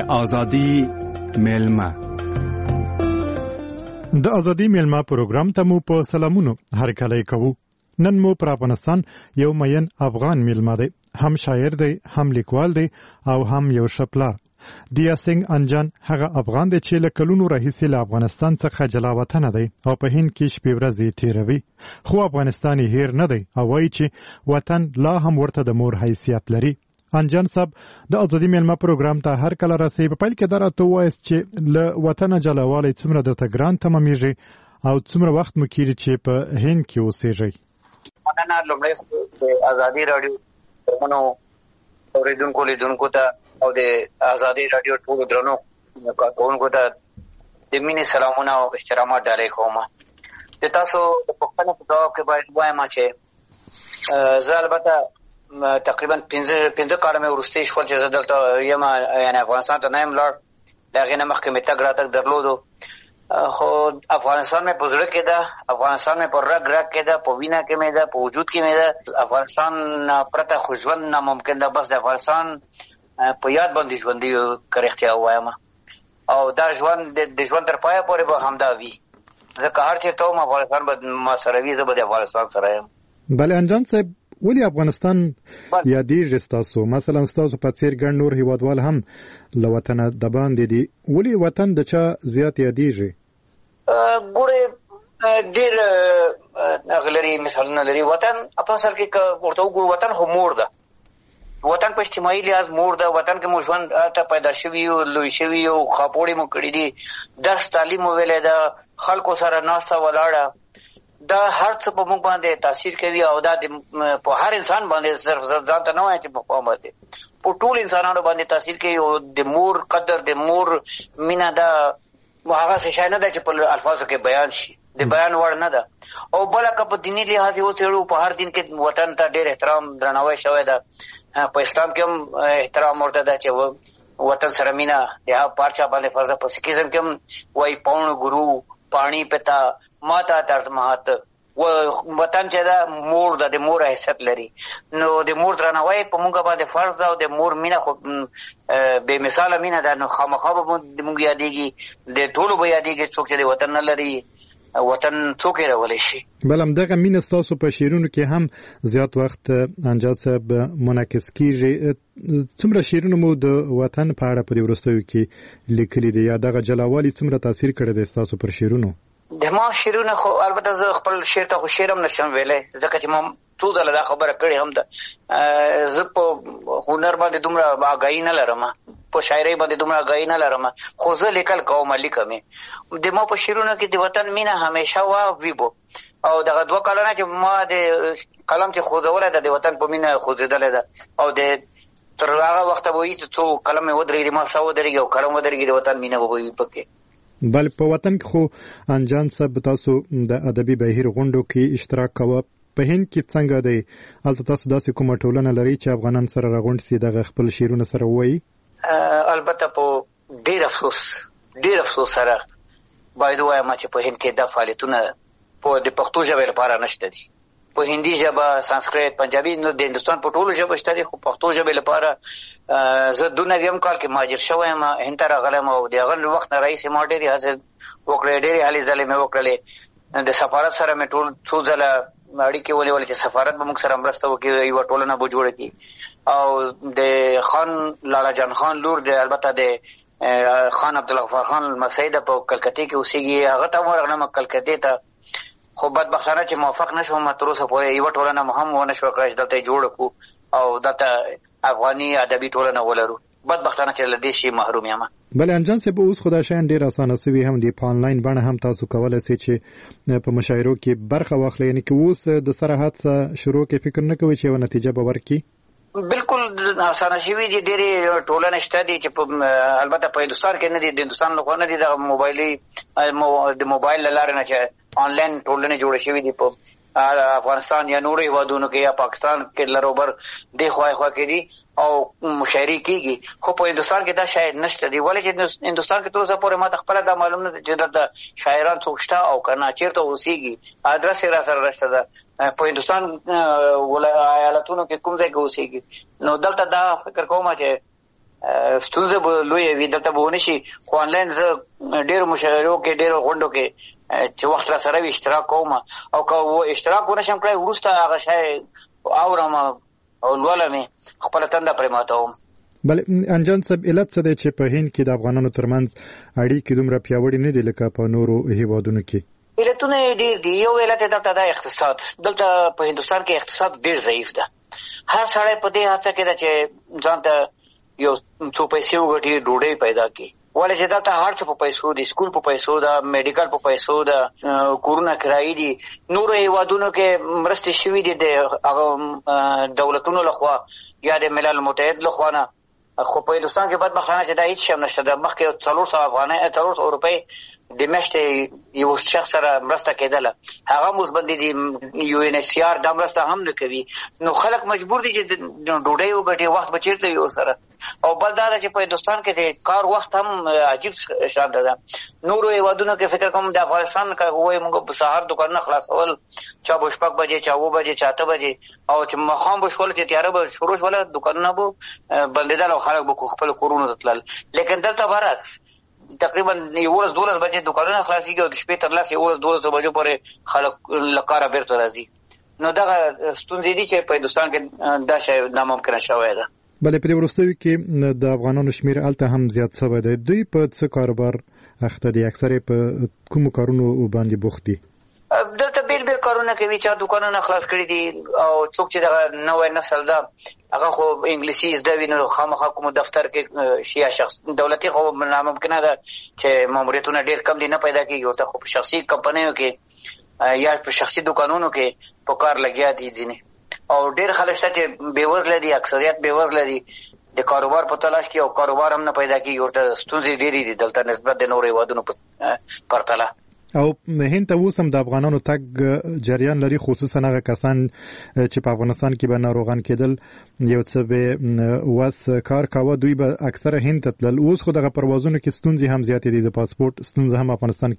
ازادي میلمه د ازادي میلمه پروګرام ته مو په سلامونو هر کله کوو. نن مو پر افغانستان یو مین افغان میلمه دی، هم شاعر دی، هم لیکوال دی او هم یو شپلار. دیا سنگ انجان هغه افغان دی چې له کلونو راهیسې له افغانستان څخه جلا وطن دی او په هند کې شپې ورځې تیروي، خو افغانستان یې هیر نه دی او وایي چې وطن لا هم ورته د مور حیثیت لري. انجان صاحب د ازادي میلمه پروګرام ته هر کله راسي. په پیل کې دا راته وایست چې له وطن جلاوالی څومره درته ګران تمامېږي او څومره وخت مو کېږي چې په هند کې اوسېږئ؟ مننه. لومړی د ازادي راډیو پروګرامونو اورېدونکو لیدونکو ته او د ازادي راډیو ټولو درنو کارکوونکو ته د مینې سلامونه او احترامات ډالۍ کوم. د تاسو د پوښتنې په ځواب کې باید ووایم چې زه البته تقریبا پنځه پنځه کاله مې وروسته شول چې زه دلته یم، یعنی افغانستان ته نه یم لاړ. د هغې نه مخکې مې تګ راتګ درلودو، خو افغانستان مې په زړه کې ده، افغانستان مې په رګ رګ کې ده، په وینه کې مې ده، په وجود کې مې ده. افغانستان پرته خو ژوند ناممکن ده. بس د افغانستان په یاد باندې ژوندي که رښتیا ووایم، او دا ژوند د ژوند تر پایه پورې به همدا وي. زه که هر چېرته وم افغانستان به ما سره وي، زه به د افغانستان سره یم. بله انجان صاحب، ولی افغانستان یادېږي ستاسو؟ مثلا ستاسو په څېر ګڼ نور هیوادوال هم له وطنه د باندې دي، ولې وطن د چا زیات یادېږي؟ ګورې ډېر هغه لري، مثالونه لري. وطن په اصل کې که ورته وګورو، وطن خو مور ده. وطن په اجتماعي لحاظ مور ده. وطن کې مو ژوند ته پیدا شوي یو، لوی شوي یو، خاپوړې مو کړي دي، درس تعلیم مو ویلی ده، خلکو سره ناسته ولاړه، دا هر څه په موږ باندې تاثیر کوي. او دا په هر انسان باندې، صرف ځان ته نه وایم چې په قوم باندې، په ټول انسانانو باندې تاثیر کوي. او د مور قدر، د مور مینه، دا هغه څه شی نه ده چې په الفاظو کې بیان شي، د بیان وړ نه ده. او بله که په دیني لحاظ یې وڅېړو، په هر دین کې وطن ته ډېر احترام درناوی شوی ده. په اسلام کې هم احترام ورته ده چې وطن سره مینه د هغه په هر چا باندې فرض ده. په سکیزم کې هم وایي پاون ګرو پاڼي پتا ماتا درد مهات، و وطن چې دا مور ده، د مور حیثیت لري. نو د مور درناوی په موږ باندې فرض ده، او د مور مینه خو بې مثاله مینه ده. نو خامخا به موږ یادېږي، د ټولو به یادېږي. څوک چې د وطن نه لري، وطن څوک یې راولی شي؟ بل همدغه مینه ستاسو په شعرونو کې هم زیات وخت انجاد صاحب منعکس کېږي. څومره شعرونه مو د وطن په اړه په دې وروستیو کې لیکلي دي، یا دغه جلاوالي څومره تاثیر کړی دی ستاسو پر شعرونو؟ د ما شعرونه خو البته زه خپل شعر ته خو شعر هم نشم ویلی، ځکه چې ما څو ځله دا خبره کړې هم ده. زه په هنر باندې دومره آګاهي نه لرم، په شاعرۍ باندې دومره آګاهي نه لرم، خو زه لیکل کوم، لیکم. د ما په شعرونو کې د وطن مینه همیشه وه، وي به. او دغه دوه کاله نه چې ما د قلم چې خوځولی ده، د وطن په مینه خوځېدلی ده. او د تر هغه وخته به وي چې څو قلم مې ودرېږي، ما ساه ودرېږي او قلم ودرېږي، د وطن مینه به وي پکې. بل په وطن کې خو انجان صاحب تاسو د ادبي بهیر غونډو کې اشتراک کوه. په هند کې څنګه دی؟ هلته تاسو داسې کومه ټولنه لرئ چې افغانان سره راغونډ سي، دغه خپل شعرونه سره ووایي؟ البته په ډېر افسوس ډېر افسوس سره باید ووایم چې په هند کې دا فعالیتونه د پښتو ژبې لپاره نشته دي. په هندي ژبه، سانسکریت، پنجابي، نو د هندوستان په ټولو ژبو شته دي، خو پښتو ژبې لپاره زه دوه نویم کال کې مهاجر شوی یم، هند ته راغلی یم. او د هغه وخت نه راهیسې ما ډېرې هڅې وکړې، ډېرې هلې ځلې مې وکړلې. د سفارت سره مې ټول څو ځله اړیکې ونیولې چې سفارت به موږ سره مرسته وکړي، یوه ټولنه به جوړه کړي. او د خان لالا جان خان لور، د البته د خان عبدالغفار خان لمسی ده، په کلکتې کې اوسېږي. هغه ته ورغلم کلکتې ته، خو بدبختانه چې موافق نه شوم، تر اوسه پورې یوه ټولنه مو هم ونه شوه کړی چې دلته یې جوړه کړو او دلته افغاني ادبي ټولنه ولرو. بدبختانه چې له دې شي محروم یم. بله انجان صاحب، اوس خو دا شیان ډېر اسانه سوي هم دي، په آنلاین بڼه هم تاسو کولی سئ چې په مشاعرو کې برخه واخلئ. یعنې که اوس د سره حادثه شروع کې فکر نه کوئ چې یوه نتیجه به ورکړي؟ بالکل اسانه شوي دي، ډېرې ټولنې شته دي چې په البته په هندوستان کې نه دي، د هندوستان لخوا نه دي، دغه موبایلي د موبایل له لارې نه چې آنلاین ټولنې جوړې شوي دي. په افغانستان یا نورو هیوادونو کې یا پاکستان کې لروبر دی خوا خوا کې دي او مشاعرې کېږي، خو په هندوستان کې دا شاید نشته دي. ولې چې هندوستان کې تر اوسه پورې ما ته خپله دا معلوم نه ده چې دلته شاعران څوک شته او که نه، چېرته اوسېږي، ادرس یې را سره نشته ده. په هندوستان ایالتونو کې کوم ځای کې اوسېږي. نو دلته دا فکر کوم چې ستونزه به لوی وي دلته به ونشي خو آنلاین زه ډېرو مشاعرو کې ډېرو غونډو کې چې وخت را سره وي اشتراک کوم او که اشتراک ونشم کړی وروسته هغه شی اورم او لولم خپله تنده پرې ماتوم. بله انجان صاحب علت څه دی چې په هند کې د افغانانو ترمنځ اړیکې دومره پیاوړې نه دي لکه په نورو هیوادونو کې؟ علتونه یې ډېر دي. یو علت یې دلته دا اقتصاد. دلته په هندوستان کې اقتصاد ډېر ضعیف ده. هر سړی په دې هڅه کې ده چې ځان ته یو څو پیسې وګټي ډوډۍ پیدا کړي. ولې چې دلته هر څه په پیسو دي، سکول په پیسو ده، میډیکل په پیسو ده، کورونه کرایي دي. نورو هیوادونو کې مرستې شوي دي د هغه دولتونو لخوا یا د ملل متحد لخوا نه، خو په هندوستان کې بدبختانه چې دا هیڅ شی هم نشته. د مخکې څلور سوه افغانۍ څلور سوه روپۍ د میاشتې یو شخص سره مرسته کېدله، هغه هم اوس بندې دي. یو ان ایچ سی آر دا مرسته هم نه کوي. نو خلک مجبور دي چې ډوډۍ وګټي، وخت به چېرته وي ورسره. او بل دا ده چې په هندوستان کې د کار وخت هم عجیب شانته ده. نورو هیوادونو کې فکر کوم د افغانستان که وایي موږ په سهار دوکانونه خلاصول، چا به شپږ بجې، چا اوه بجې، چا اته بجې، او چې ماښام به شول چې تیاره به شروع شوله دوکانونه به بندېدل او خلک به خپلو کورونو ته تلل. لیکن دلته برعکس تقریبا یولس دولس بجې دوکانونه خلاصېږي او د شپې تر لس یولس دولس بجو پورې خلک له کاره بیرته راځي. نو دغه ستونزې دي چې په هندوستان کې دا شی ناممکنه شوی ده. بلې په دې وروستیو کې د افغانانو شمېر هلته هم زیات شوی دی. دوی په څه کاروبار اخته دي؟ اکثر یې په کومو کارونو باندې بوخت دي؟ دلته بیل بیل کارونه کوي. چا دوکانونه خلاص کړي دي او څوک چې دغه نوی نسل ده هغه خو انګلیسي زده وي، نو خامخا کوم دفتر کې شیا شخص دولتي خو ناممکنه ده چې ماموریتونه ډېر کم دي، نه پیدا کېږي ورته. خو په شخصي کمپنیو کې یا په شخصي دوکانونو کې په کار لګیا دي ځینې، او ډېر خلک شته چې بېوزله دي، اکثریت بېوزله دي، د کاروبار په تلاش کې او کاروبار هم نه پیدا کېږي. ورته ستونزې ډېرې دي دلته نسبت د نورو هېوادونو په پرتله. او هند ته اوس هم د افغانانو تګ جریان لري، خصوصا هغه کسان چې په افغانستان کې به ناروغان کېدل، یو څه به وس کار کاوه، دوی به اکثره هند ته تلل. اوس خو دغه پروازونو کې ستونزې هم زیاتې دي، د پاسپورت ستونزه هم افغانستان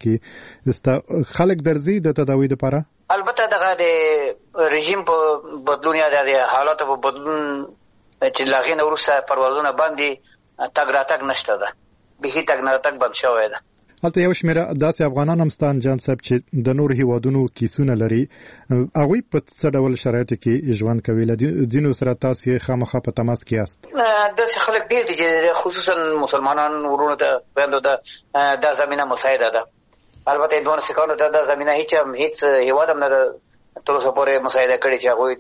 کې خلک درځي د تداوی لپاره. البته دغه د رژیم په بدلون یا د حالاتو په بدلون چې له هغې نه وروسته پروازونه باندې تګ راتګ نشته ده، بیخي تګ راتګ بند شوی ده. هلته یو شمېره داسې افغانان هم سته انجان صاحب چې د نورو هیوادونو کیسونه لري. هغوی په څه ډول شرایطو کې ژوند کوي؟ له ځینو سره تاسې خامخا په تماس کې یاست؟ داسې خلک ډېر دي چې خصوصا مسلمانان ورونو ته خویندو ته دا زمینه مساعده ده. البته هندوانو سیکانو ته دا زمینه هیڅ هم هیڅ هیواد هم نه ده تر اوسه پورې مساعده کړې چې هغوی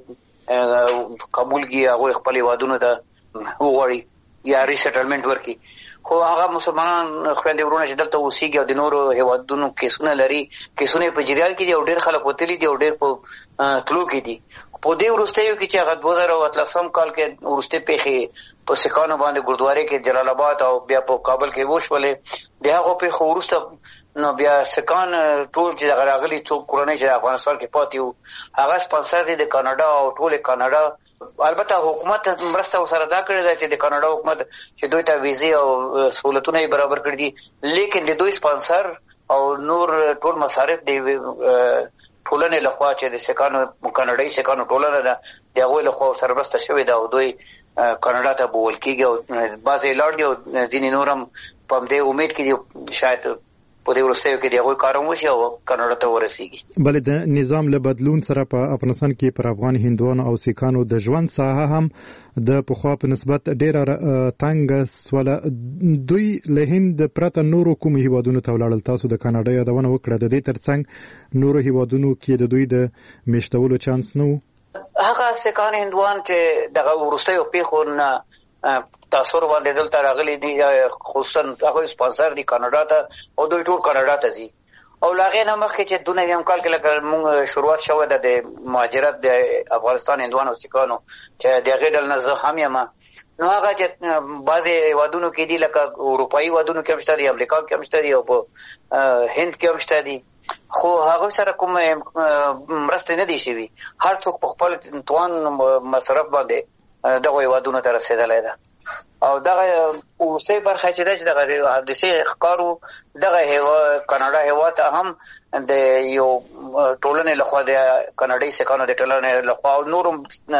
قبول کړي، هغوی خپل هیوادونو ته وغواړي یا ریسیټلمنټ ورکړي. خو هغه مسلمانان خویندې ورونه چې دلته اوسېږي او د نورو هیوادونو کیسونه لري، کیسونه یې په جریان کې دي او ډېر خلک وتلي دي او ډېر په تلو کې دي. په دې وروستیو کې چې هغه دوه زره اتلسم کال کې وروستۍ پیښې په سیکانو باندې ګردوارې کې جلال آباد او بیا په کابل کې وشولې، د هغو پیښو وروسته نو بیا سیکان ټول چې دغه راغلي څوک کورنۍ چې افغانستان کې پاتې وو هغه سپانسر دي د کاناډا او ټولې کاناډا. البته حکومت مرسته ورسره دا کړې ده چې د کاناډا حکومت چې دوی ته ویزې او سهولتونه یې برابر کړي دي، لیکن د دوی سپانسر او نور ټول مصارف د ټولنې لخوا چې د سیکانو کاناډایي سیکانو ټولنه ده د هغوی لخوا ورسره مرسته شوې ده او دوی کاناډا ته بوول کېږي او بعضې یې لاړ دي او ځینې نور هم په همدې امید کې دي شاید په دې وروستیو کې د هغوی کار هم وشي او کاناډا ته ورسېږي. بلې د نظام له بدلون سره په افغانستان کې پر افغان هندوانو او سیکانو د ژوند ساحه هم د پخوا په نسبت ډېره تنګه سوله. دوی له هند پرته نورو کومو هیوادونو ته ولاړل؟ تاسو د کاناډا یادونه وکړه، د دې ترڅنګ نورو هیوادونو کې د دوی د میشتولو چانس نه و؟ هغه سیکان هندوان چې دغه وروستیو پیښو نه تاثر باندې دلته راغلي دي، خصوصا هغوی سپانسر دي کاناډا ته او دوی ټول کاناډا ته ځي. او له هغې نه مخکې چې دوه نویم کال کې لکه مونږ شروعات شوی ده د مهاجرت د افغانستان هندوانو او سیکانو چې د هغې ډله نه زه هم یم، نو هغه چې بعضې هیوادونو کې دي لکه اروپایي هیوادونو کې هم شته دي، امریکا کې هم شته دي او په هند کې هم شته دي، خو هغوی سره کوم مرستې نه دي شوي. هر څوک په خپل توان مصرف باندې دغو هیوادونو ته رسېدلی ده. او دغه اوسې برخه چې دغه حادثه ښکارو دغه هوا کاناډا هوا ته هم د یو ټولنې لخوا د کاناډي سکانو د ټولنې لخوا او نورم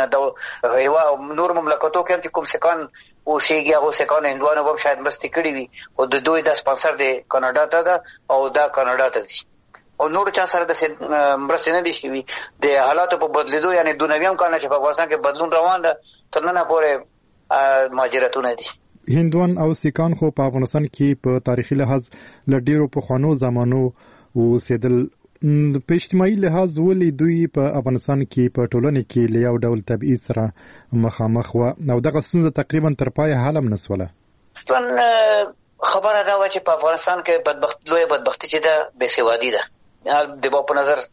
د هوا نور مملکتو کې کوم سکان او شيږي هغه سکان هندوانو هم شاید مستي کړی وي او د دوی د سپانسر د کاناډا ته ده او دا کاناډا ته دي او نور چا سره د مرستې نه دي شوي د حالاتو په بدلیدو یعنی دونویم کال چې په افغانستان کې بدلون روان ده تر نن پورې مهاجرتونه دي. هندوان او سیکان خو په افغانستان کې په تاریخي لحاظ ل ډیرو په خوانو زمانو او سیدل په اجتماعي لحاظ ولې دوی په افغانستان کې په ټولنه کې له یو ډول تبعیض سره مخامخ و او دغه ستونزه تقریبا تر پای حل هم نسوله. ستون خبره دا و چې په افغانستان کې بدبخت لوی بدبختی چې ده بېسوادي ده. د با په نظر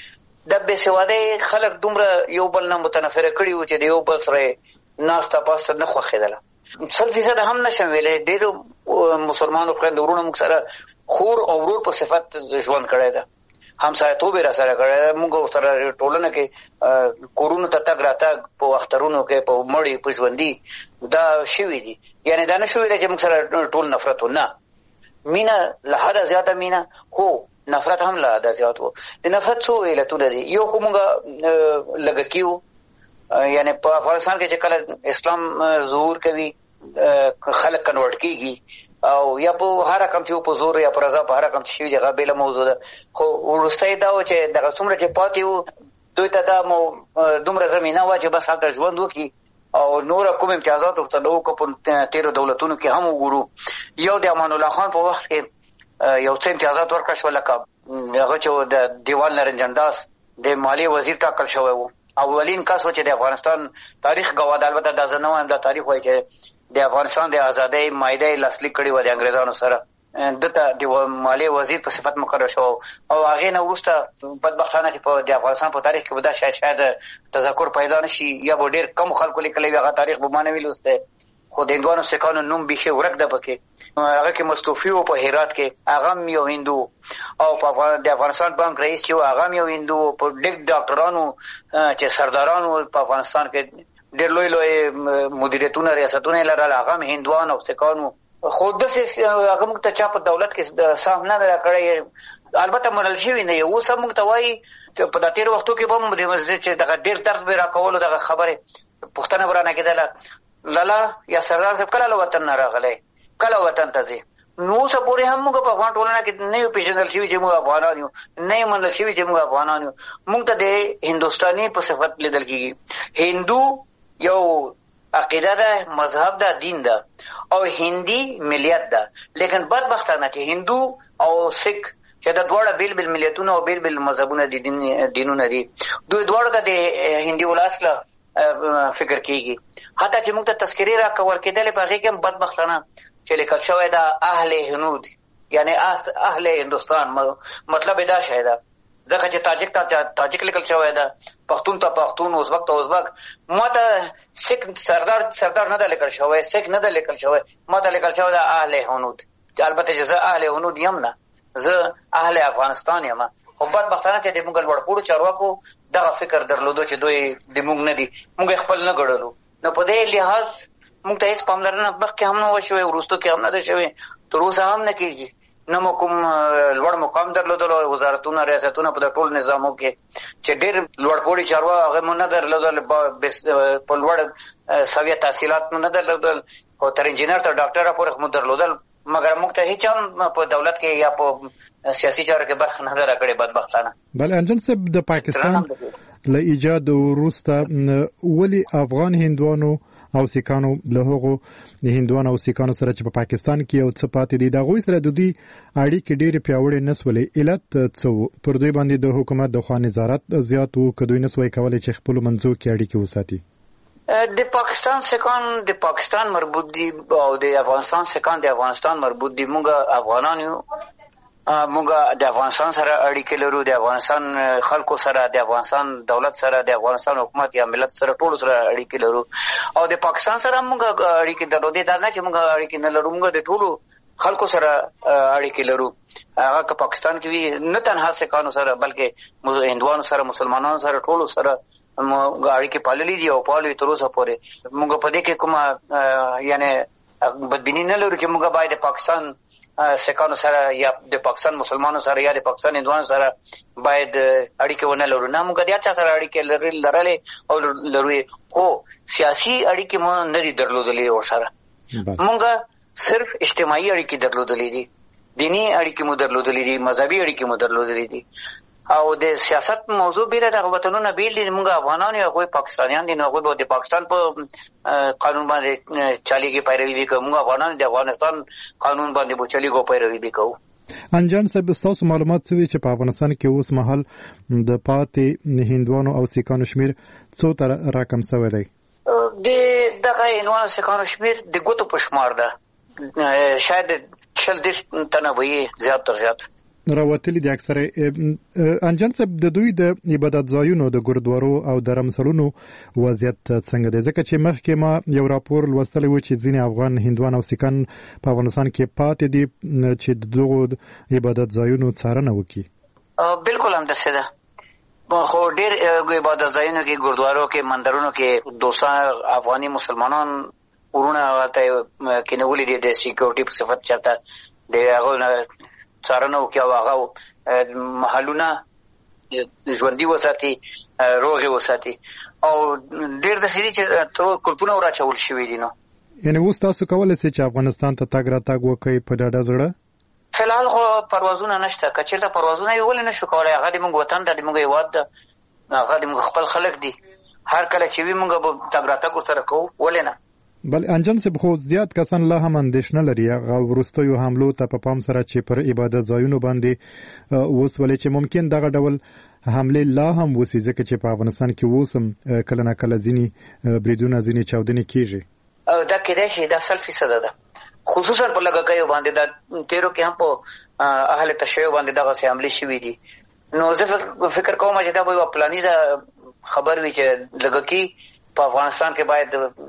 د بېسوادۍ خلک دومره یو بل نه متنفره کړي وو چې د یو بل سره ناسته پاسته نه خوښېدله. سل فیصد هم نشم ویلی ډېرو مسلمانو خویندو وروڼو موږ سره خور او ورور په صفت ژوند کړی ده. همسایه‌توب یې راسره کړی ده. موږ ورسره ټولنه کې کورونو ته تګ راتګ په اخترونو کې په مړي په ژوندي دا شوي دي. یعنې دا نه شوي ده چې موږ سره ټول نفرت و. نه مینه له حده زیاته مینه خو نفرت هم له حده زیات و. د نفرت څو علتونه دي. یو خو موږ لږه کیو یعنی په افغانستان کې چې کله اسلام ظهور کوي خلک کنورټ کیږي او یا په هر رقم چې په زور یا په رضا په هر رقم چې شي هغه بل موضوع ده. خو ورسته دا و چې دغه څومره چې پاتې وو دوی ته دا مو دومره زمينه و چې بس هلته ژوند وکړي او نور کوم امتیازات ورته نو کو په تیرو دولتونو کې هم وګورو. یو د امان الله خان په وخت کې یو څه امتیازات ورکړل شو لکه هغه چې د دیوال نرنجن داس د مالی وزیر ټاکل شوی و. اولین کس و چې د افغانستان تاریخ گواه ده. البته دا زه نه وایم دا تاریخ وایي چې د افغانستان د ازادۍ مایده لاسلیک کړې وه د انګریزانو سره. دته د مالی وزیر په صفت مقرر شو او هغې نه وروسته بدبختانه چې په د افغانستان په تاریخ کې به دا شاید شاید تذکر پیدا نه شي یا به ډېر کم خلکو لیکلی وي هغه تاریخ به ما نه وي لوستی. خو د هندوانو سیکانو نوم بیخي ورک ده پکې. هغه کې مستوفي و په هرات کې هغه هم یو هندو او په د افغانستان بانک رئیس چې و هغه هم یو هندو. په ډېر ډاکټرانو چې سردارانو په افغانستان کې ډېر لوی لوی مدیریتونه ریاستونه یې لرل هغه هم هندوان او سیکانو. خو داسې هغه موږ ته چا په دولت کې سهم نه ده کړی. البته منل شوي نه یو اوس هم موږ ته وایي په دا تېرو وختو کې به هم چې دغه ډېر درد به یې راکولو دغه خبرې پوښتنه به رانه کېدله لالا یا سردار صاحب کله له وطن نه راغلی کله وطن ته ځې. نو اوسه پورې هم موږ په افغان ټولنه کې نه یو پېژندل شوي چې موږ افغانان یو نه یې منل شوي چې موږ افغانان یو. موږ ته د هندوستاني په صفت لیدل کېږي. هندو یو عقیده ده مذهب ده دین ده او هندي ملیت ده. لیکن بدبختانه چې هندو او سکھ چې د دواړه بیل بیل ملیتونه او بیل بیل مذهبونه دي دینونه دي دوی دواړو ته د هندي ولاس له فکر کېږي. حتی چې موږ ته تذکرې راکول کېدلې په هغې کې هم بدبختانه چې لیکل شوی ده اهل هنود یعنی اهل هندوستان مطلب یې دا شی ده ځکه چې تاجک ته تاجک لیکل شوی ده پښتون ته پښتون ازبک ته ازبک. ما ته سکھ سردار سردار نه ده لیکل شوی سکھ نه ده لیکل شوی ما ته لیکل شوی ده اهل هنود. البته چې زه اهل هنود یم نه زه اهل افغانستان یم. خو بدبختانه چې د موږ لوړپوړو چارواکو دغه فکر درلودو چې دوی د موږ نه دي موږ خپل نه ګڼلو. نو په دې لحاظ موږ ته هېڅ پاملرنه مخکې هم نه وه شوې وروستو کې هم نه ده شوې تر اوسه هم نه کېږي. نه مو کوم لوړ مقام درلودلو وزارتونه ریاستونه په د ټول نظامو کې چې ډېر لوړپوړي چارواکي هغه مو نه درلودل په لوړ سویه تحصیلات مو نه درلودل خو تر انجینر تر ډاکټره پورې مو درلودل مګر موږ ته هېڅ هم په دولت کې یا په سیاسي چارو کې برخه نه ده راکړې بدبختانه. بله انجن صاحب د پاکستان له ایجاد وروسته ولې افغان هندوانو او سیکانو له هغو د هندوانو او سیکانو سره چې په پاکستان کې یو څه پاتې دي د هغوی سره د دوی اړیکې ډېرې پیاوړې نه سولې. علت څه و؟ پر دوی باندې د حکومت د خوا نظارت زیات و که دوی نه سوی کولی چې خپلو منځو کې اړیکې وساتي؟ د پاکستان سیکان د پاکستان مربوط دي او د افغانستان سیکان د افغانستان مربوط دي. موږ افغانان یو موږ د افغانستان سره اړیکې لرو د افغانستان خلکو سره د افغانستان دولت سره د افغانستان حکومت یا ملت سره ټولو سره اړیکې لرو او د پاکستان سره موږ اړیکې درلودې. دا نه چې موږ اړیکې نه لرو موږ د ټولو خلکو سره اړیکې لرو. هغه که پاکستان کې وي نه تنها سیکانو سره بلکې هندوانو سره مسلمانانو سره ټولو سره موږ اړیکې پاللې دي او پالو تر اوسه پورې. موږ په دې کې کومه یعنې بدبینی نه لرو چې موږ باید د پاکستان سکانو سره یا د پاکستان مسلمانانو سره یا د پاکستان هندوانو سره باید اړیکې ونه لرو. نه موږ د هر چا سره اړیکې لرلې او لرو، خو سیاسي اړیکې مو نه دي درلودلې ورسره. موږ صرف اجتماعي اړیکې درلودلې دي، دینی اړیکې مو درلودلې دي، مذهبي اړیکې مو درلودلې دي. او د سیاست موضوع بیره د وطنونو بیل دي. موږ افغانان یو، هغوی پاکستانیان دي، نو هغوی د پاکستان په قانون باندې چلیږي پیروي وکړو، موږ افغانان د افغانستان قانون باندې به چلیږو پیروي وکړو. انجان صاحب ستاسو معلومات څه دي چې په افغانستان کې اوس مهال د پاتې هندوانو او سیکانو شمیر څو تر راکم شوی دی؟ د دغه هندوانو سیکانو شمیر د ګوتو په شمار ده، شاید شل دېرش تنه وي، زیات تر زیات راوتلي دي اکثره. انجان صاحب د دوی د عبادت ځایونو د ګوردوارو او د رمسلونو وضعیت څنګه دی؟ ځکه چې مخکې ما یو راپور لوستلی و چې ځینې افغان هندوان او سیکان په افغانستان کې پاتې دي چې دغو عبادت ځایونو څارنه وکړي. بالکل همداسې ده، خو ډېر عبادت ځایونو کې، ګوردوارو کې، مندرونو کې دوستان افغاني مسلمانان ورونه هلته کېنولي دي د سیکیورټي په صفت، چېرته د هغو څارنه وکړي او هغه محلونه ژوندي وساتي، روغې وساتي. او ډېر داسې دي چې کلپونه وراچول شوي دي. نو یعنې اوس تاسو کولی شئ چې افغانستان ته تګ راتګ وکړئ په ډاډه زړه؟ فلحال خو پروازونه نشته. که چېرته پروازونه یې ولې نشو کولی، هغه د موږ وطن ده، د موږ هېواد ده، هغه د موږ خپل خلک دي، هر کله چې وي موږ به تګ راتګ ورسره کوو، ولې نه؟ بل انجان صاحب خو زیات کسان لا هم اندېښنه لري هغه وروستیو حملو ته په پام سره چې پر عبادت ځایونو باندې وسولې چې ممکن دغه ډول حملې لا هم وسي، ځکه چې په افغانستان کې اوس هم کله نه کله ځینې بریدونه، ځینې چاودنې کېږي. دا کېدای شي دا سل فیصده ده، خصوصا په لږکیو باندې. دا تیرو کې هم په اهل تشیع باندې دغسې حملې شوي دي. نو زه فکر کوم چې دا به یوه پلانیزه خبر وي چې لږکي په افغانستان کې باید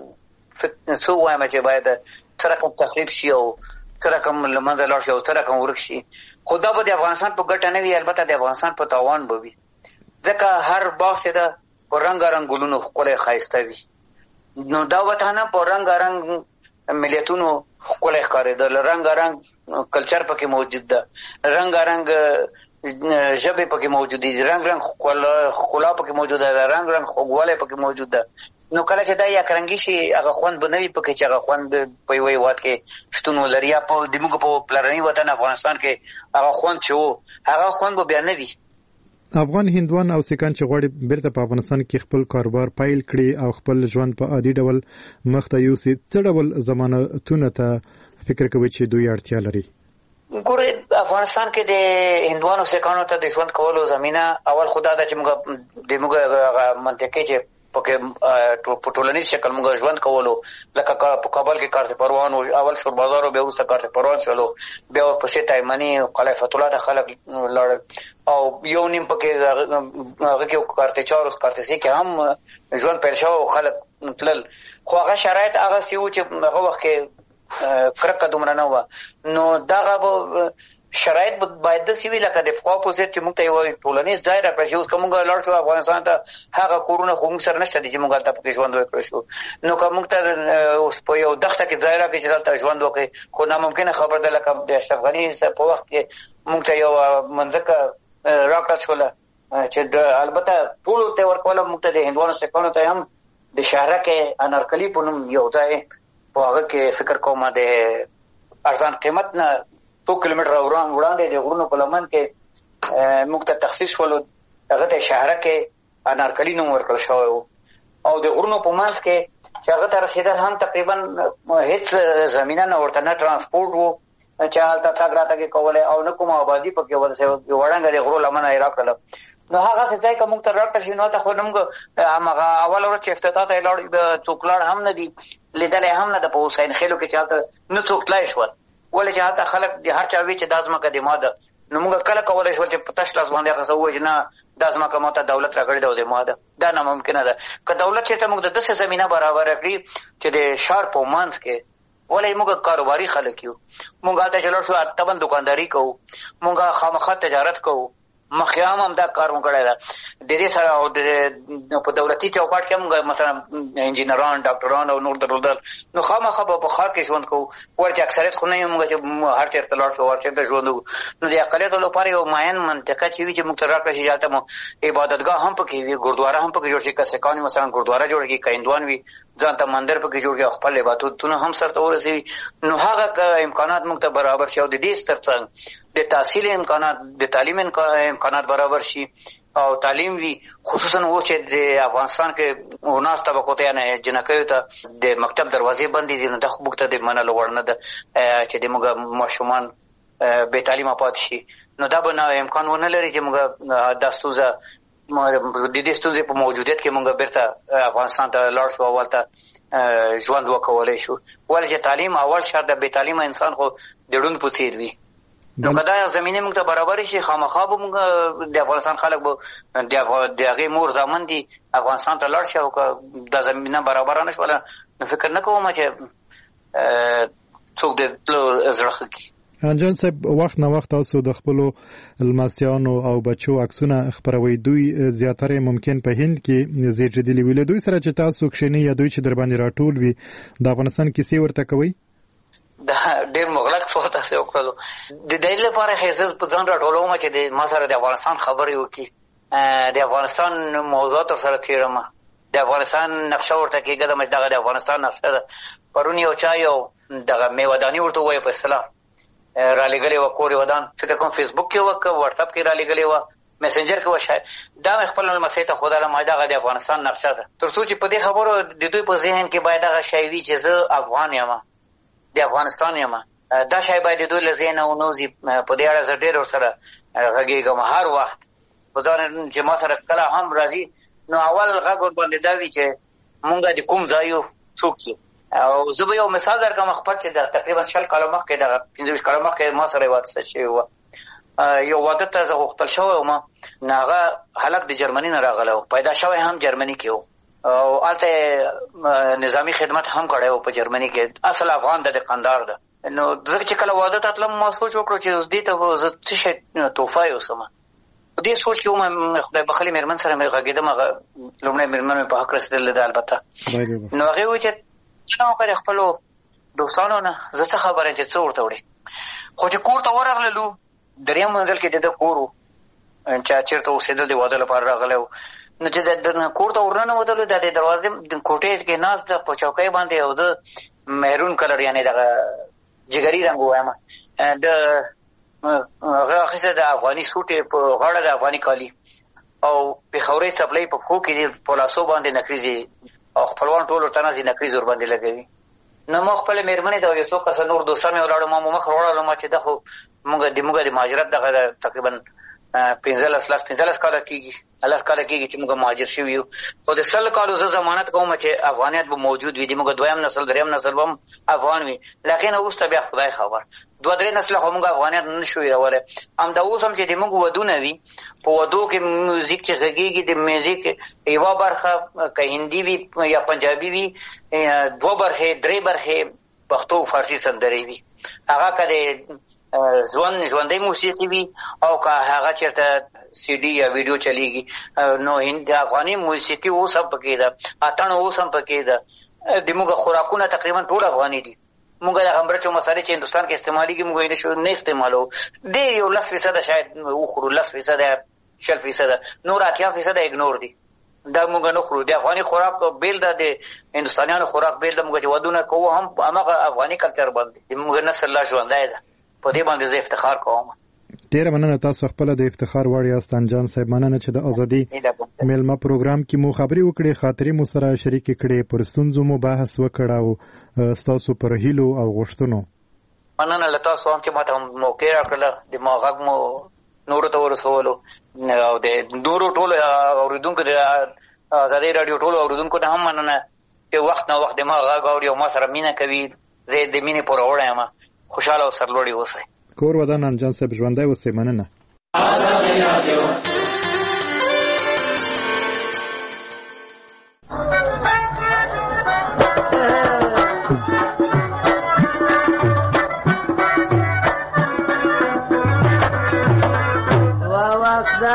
څو وایم چې باید څه رقم تخریب شي او څه رقم له منځه لاړ شي او څه رقم ورک شي. خو دا به د افغانستان په ګټه نه وي، البته د افغانستان په تاوان به وي، ځکه هر باغ چې ده په رنګارنګ ګلونو ښکلی ښایسته وي. نو دا وطن په رنګارنګ ملیتونو ښکلی ښکارېده، رنګارنګ کلچر پکې موجود ده، رنګارنګ ژبې پکې موجود دي، رنګ رنګ ښکلا پکې موجوده ده، رنګ رنګ خوږوالی پکې موجود ده. نو کله چې دا یک رنګي شي، هغه خوند به نه وي پکې چې هغه خوند په یوه هېواد کې شتون ولري، یا په د موږ په پلرني وطن افغانستان کې هغه خوند چې و، هغه خوند به بیا نه وي. افغان هندوان او سیکان چې غواړي بیرته په افغانستان کې خپل کاروبار پیل کړي او خپل ژوند په عادي ډول مخته یوسي، څه ډول ضمانتونو ته فکر کوي چې دوی اړتیا لري؟ ګورې، افغانستان کې د هندوانو سیکانو ته د ژوند کولو زمینه اول خو دا ده چې موږ د موږ هغه منطقې چې پکې په ټولنیز شکل موږ ژوند کولو، لکه په کابل کې کارت پروان و، اول شور بازار و، بیا وروسته کارت پروان شولو، بیا ورپسې تایمني او قلعه فتح الله ته خلک لاړل، او یو نیم پکې هغه کې کارت چار اوس کارت سي کې هم ژوند پیل شو او خلک تلل. خو هغه شرایط هغسې وو چې هغه وخت کې کرکه دومره نه وه. نو دغه به شرایط باید داسې وي لکه د پخوا په ضد چې موږ ته یو ټولنیز ځای راکړل شي. اوس که موږ لاړ شو افغانستان ته، هغه کورونه خو موږ سره نشته دي چې موږ هلته پکې ژوند وکړی شو. نو که موږ ته اوس په یو دښته کې ځای راکړي چې دلته ژوند وکړي، خو ناممکنه خبر ده. لکه د اشرف غني په وخت کې موږ ته یو منځکه راکړل شوله چې البته ټولو ته ورکوله، موږ ته د هندوانو سیکانو ته هم د شهرک انارکلي په نوم یو ځای په هغه کې فکر کوم د ارزان قیمت نه څو کیلومتره وړاندې د غرونو په لمن کې موږ ته تخصیص شولو، هغه ته شهرک انارکلي نوم ورکړل شوی و. او د غرونو په منځ کې چې هغه ته رسېدل هم تقریبا هېڅ زمینه نه ورته، نه ټرانسپورټ و چې هلته تګ راتګ یې کولی، او نه کومه آبادي پکې ورسې یو وړنګه د غرو لمنه یې راکړله. نو هغسې ځای که موږ ته راکړل شي، نو هلته خو موږ هماغه اوله ورځ چې افتتاح ته یې لاړ، څوک لاړ هم نه دي، لیدلی هم نه ده په حسین خیلو کې چې هلته نه څوک تللی شول، ولې چې هلته خلک د هر چا وي چې دا ځمکه د ما ده. نو موږ کله کولی شول چې په تش لاس باندې هغه څه ووایو چې نه دا ځمکه ما ته دولت راکړې ده او د ما ده، دا ناممکنه ده. که دولت چېرته موږ د داسې زمینه برابره کړي چې د ښار په منځ کې، ولې موږ کاروباري خلک یو، موږ هلته چې لاړ شو طبعا دکانداري کوو، موږ خامخا تجارت کوو، مخکې هم هم دا کار مو کړی ده. د دې سره او د په دولتي چوکاټ کې هم مثلا انجینران ډاکټران او نور درلودل نو خامخا به په ښار کې ژوند کوو ورته اکثریت خو نه یو موږ چې هر چېرته لاړ شو هر چېرته ژوند وکړو نو د اقلیتو لپاره یو معین منطقه چې وي چې موږ ته راکړه شي هلته مو عبادتګاه هم پکې وي ګردواره هم پکې جوړ شي که سکان وي مثلا ګردواره جوړ کړي که هندوان وي ځان ته مندر پکې جوړ کړي او خپل عبادتونه هم سرته ورسوي نو هغه امکانات موږ ته برابر شي او د دې ترڅنګ د تحصیل امکانات د تعلیم امکانات برابر شي او تعلیم وي خصوصا و چې د افغانستان کې وناس طبقو ته یعنې جنکیو ته د مکتب دروازې بندې دي نو دا خو موږ ته د منلو وړ نه ده چې د موږ ماشومان بې تعلیمه پاتې شي نو دا به نه امکان ونه لري چې موږ دا ستونزه د دې ستونزې په موجودیت کې موږ بیرته افغانستان ته لاړ شو او هلته ژوند وکولی شو ولې چې تعلیم اول شرط د بې تعلیمه انسان خو د ړوند په څېر وي نو که دا زمینه موږ ته برابر شي خامخا به موږ د افغانستان خلک به د هغې مور زامن دي افغانستان ته لاړ شي او که دا زمینه برابره نه شوله نو فکر نه کوم چې څوک د تلو زړه ښه کړي. انجان صاحب وخت نه وخت تاسو د خپلو لمسیانو او بچو عکسونه خپروي دوی زیاتره ممکن په هند کې زیږېدلي وي له دوی سره چې تاسو کښېنئ یا دوی چې در باندې راټول وي د افغانستان کیسې ورته کوئ؟ دا ډېر مغلق سوال تاسې وکړلو د دې لپاره ښې زه په ځان راټولوم چې د ما سره د افغانستان خبرې وکړي د افغانستان موضوعات ورسره څېړم د افغانستان نقشه ورته کېږدم چې دغه د افغانستان نقشه ده. پرون یو چا یو دغه میوهداني ورته ووایه په اصطلاح رالیږلې وه کور یې ودان فکر کوم فیسبوک کې وه که واټساپ کې رالیږلې وه میسنجر کې وه شاید دا مې خپل لمسۍ ته ښودله ما دغه د افغانستان نقشه ده تر څو چې په دې خبرو د دوی په ذهن کې باید دغه شی وي چې زه افغان یم د افغانستان یم دا شی باید د دوی له ذهنه ونوځي په دې اړه زه ډېر ورسره غږېږم هر وخت په ځان چې ما سره کله هم راځي نو اول غږ ورباندې دا وي چې مونږ د کوم ځای یو څوک یو او زه به یو مثال درکړم خپل چې د تقریبا شل کاله مخکې دغه پنځه ویشت کاله مخکې ما سره واده شوې وه یو واده ته زه غوښتل شوی وم نو هغه هلک د جرمني نه راغلی و پیدا شوی هم جرمني کې و او هلته نظامي خدمت هم کړی و په جرمني کې اصل افغان ده د قندار ده نو زه چې کله واده ته تلم ما سوچ وکړو چې دې ته زه څه شی تحفه یوسم په دې سوچ کې وم خدای بخلي مېرمن سره مې غږېدم هغه لومړی مېرمن مې په حق رسېدلې ده البته نو هغې وویل چې نه وکړې خپلو دوستانو نه زه څه خبره یم چې څه ورته وړې خو چې کور ته ورغللو درېیم منزل کې د ده کور و چا چېرته اوسېدل د واده لپاره راغلی و نو چې د کور ته ورننوتلو د دې دروازې د کوټې کې ناست ده په چوکۍ باندې او د مهرون کلر یعنې دغه جګري رنګ ووایم د هغه اخیستی د افغاني سوټ یې په غاړه د افغاني کالي او پېښورۍ څپلۍ په پښو کې دي په لاسو باندې نکریزې او خپلوان ټول ورته ناست دي نکریز ورباندې لګوي نو ما خپلې مېرمنې ته یو څو کسه نور دوستان مې ولاړو ما مو مخ وړلم چې دا خو مونږ د مونږ د مهاجرت دغه تقریبا پنځلس لس پنځلس کاله کېږي لس کاله کېږي چې موږ مهاجر شوي یو خو د سل کالو زه ضمانت کوم چې افغانیت به موجود وي د موږ دویم نسل دریم نسل به هم افغان وي له هغې نه وروسته بیا خدای خبر دوه درې نسله خو موږ افغانیت نه شو هېرولی همدا اوس هم چې د موږ ودونه وي په ودو کې موزیک چې غږېږي د میوزیک یوه برخه که هندي وي یا پنجابي وي دوه برخې درې برخې پښتو او فارسي سندرې وي هغه که د ژوند ژوندۍ موسیقي وي او که هغه چېرته سی ډي یا ویډیو چلیږي نو هند افغاني موسیقي اوس هم پکې ده اتڼ اوس هم پکې ده د موږ خوراکونه تقریبا ټول افغاني دي موږ د مرچو مسالې چې هندوستان کې استعمالېږي موږ یې نه استعمالوو ډېر یو لس فیصده شاید وخورو لس فیصده شل فیصده نور اتیا فیصده اګنور دي دا موږ نه خورو د افغاني خوراک بیل ده د هندوستانیانو خوراک بیل ده موږ چې ودونه کوو هم هماغه افغاني کلچر باندې د موږ نسل لا ژوندی ده په دې باندې زه افتخار کوم. ډېره مننه تاسو خپله د افتخار وړ یاست انجان صاحب مننه چې د ازادي میلمه پروګرام کې مو خبرې وکړې خاطرې مو سره شریکې کړې پر ستونزو مو بحث وکړ او ستاسو پر هیلو او غوښتنو مننه له تاسو هم چې ما ته موقع راکړله د ما غږ مو نورو ته ورسولو او د نورو ټولو اورېدونکو د ازادۍ راډیو ټولو اورېدونکو ته هم مننه چې وخت نه وخت د ما غږ اوري او ما سره مینه کوي زه د مینې پوروړی یم خوشحاله او سرلوړي اوسئ. کور ودان انجان صاحب ژوندی اوسئ مننه. وخت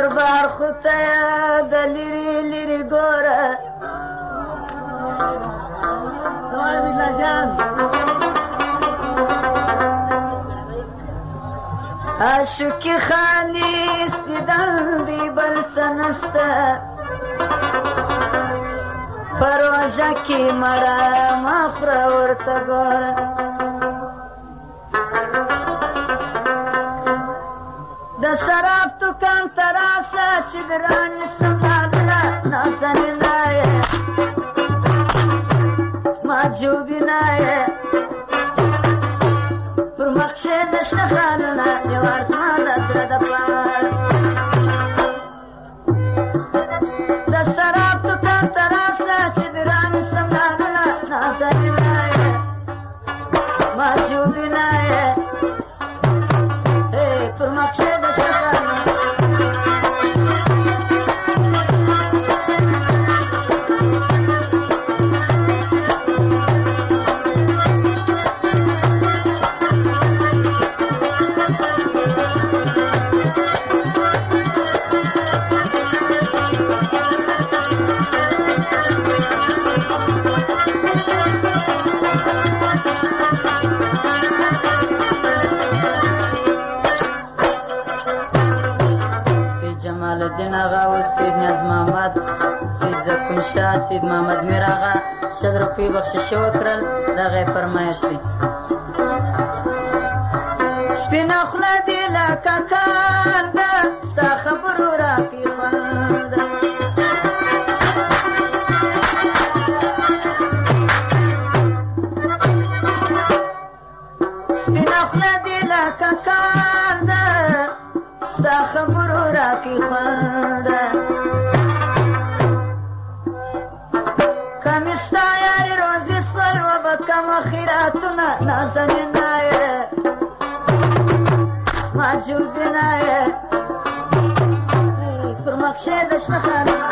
پر بار خوته د لری لری ګوره عاشقی خانی استدل دی بل سنسته پروژه کی مړه مخره ورته ګوره د سراب دکان ته راسه چې درانې سمالونه نازنینه یې ماجوبینه یې پر مخ کښېنه شنه خالونه یوار زما د زړه د پاره د سراب دکان ته راسه چې درانې سمالونه نازنینه یې ماجوبینه یې پر مخ کښېنه شنه خالونه الدین آغا و سید نیاز محمد سید زکون شاه سید محمد میر آغا شل روپۍ بخشش وکړل دغه یې فرمایش دی سپینه خوله دې لکه کنده ستا خبرو راکړي خوند سپینه خوله دې لکه کنده ستا خبرو راکړي خوند کمې ستا یارې روزي سول و به کمه خیراتونه نازنینه یې ماجوبینه یې پر مخ کښېنه شنه خالونه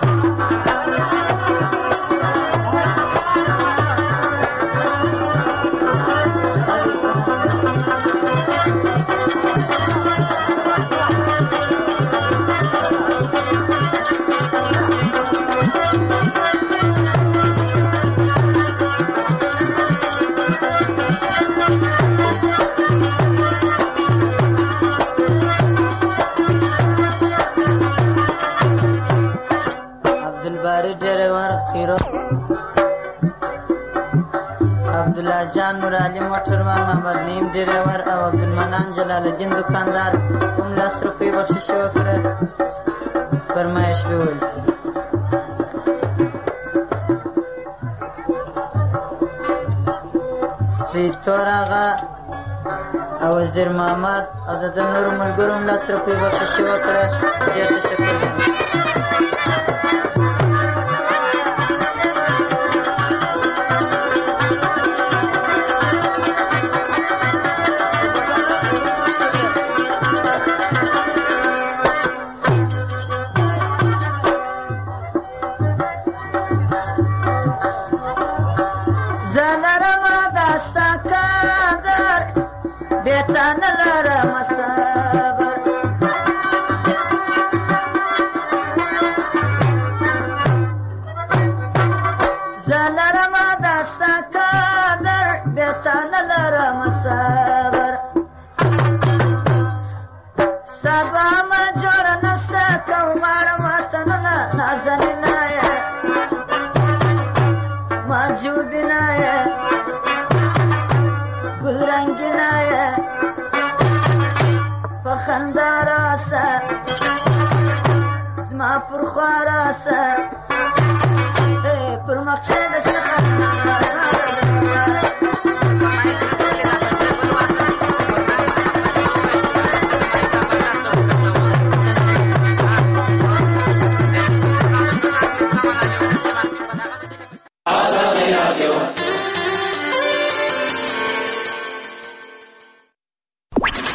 عبدالله جان نور علي موټروان محمد نعیم ډریور او عبدالمنان جلال الدین دکاندار هم لس روپۍ بخشش وکړه فرمایش به وویل سي سید تور آغا او وزیر محمد او د ده نورو ملګرو هم لس روپۍ بخشش وکړه ډېر تشکر بیتانه لرم ستا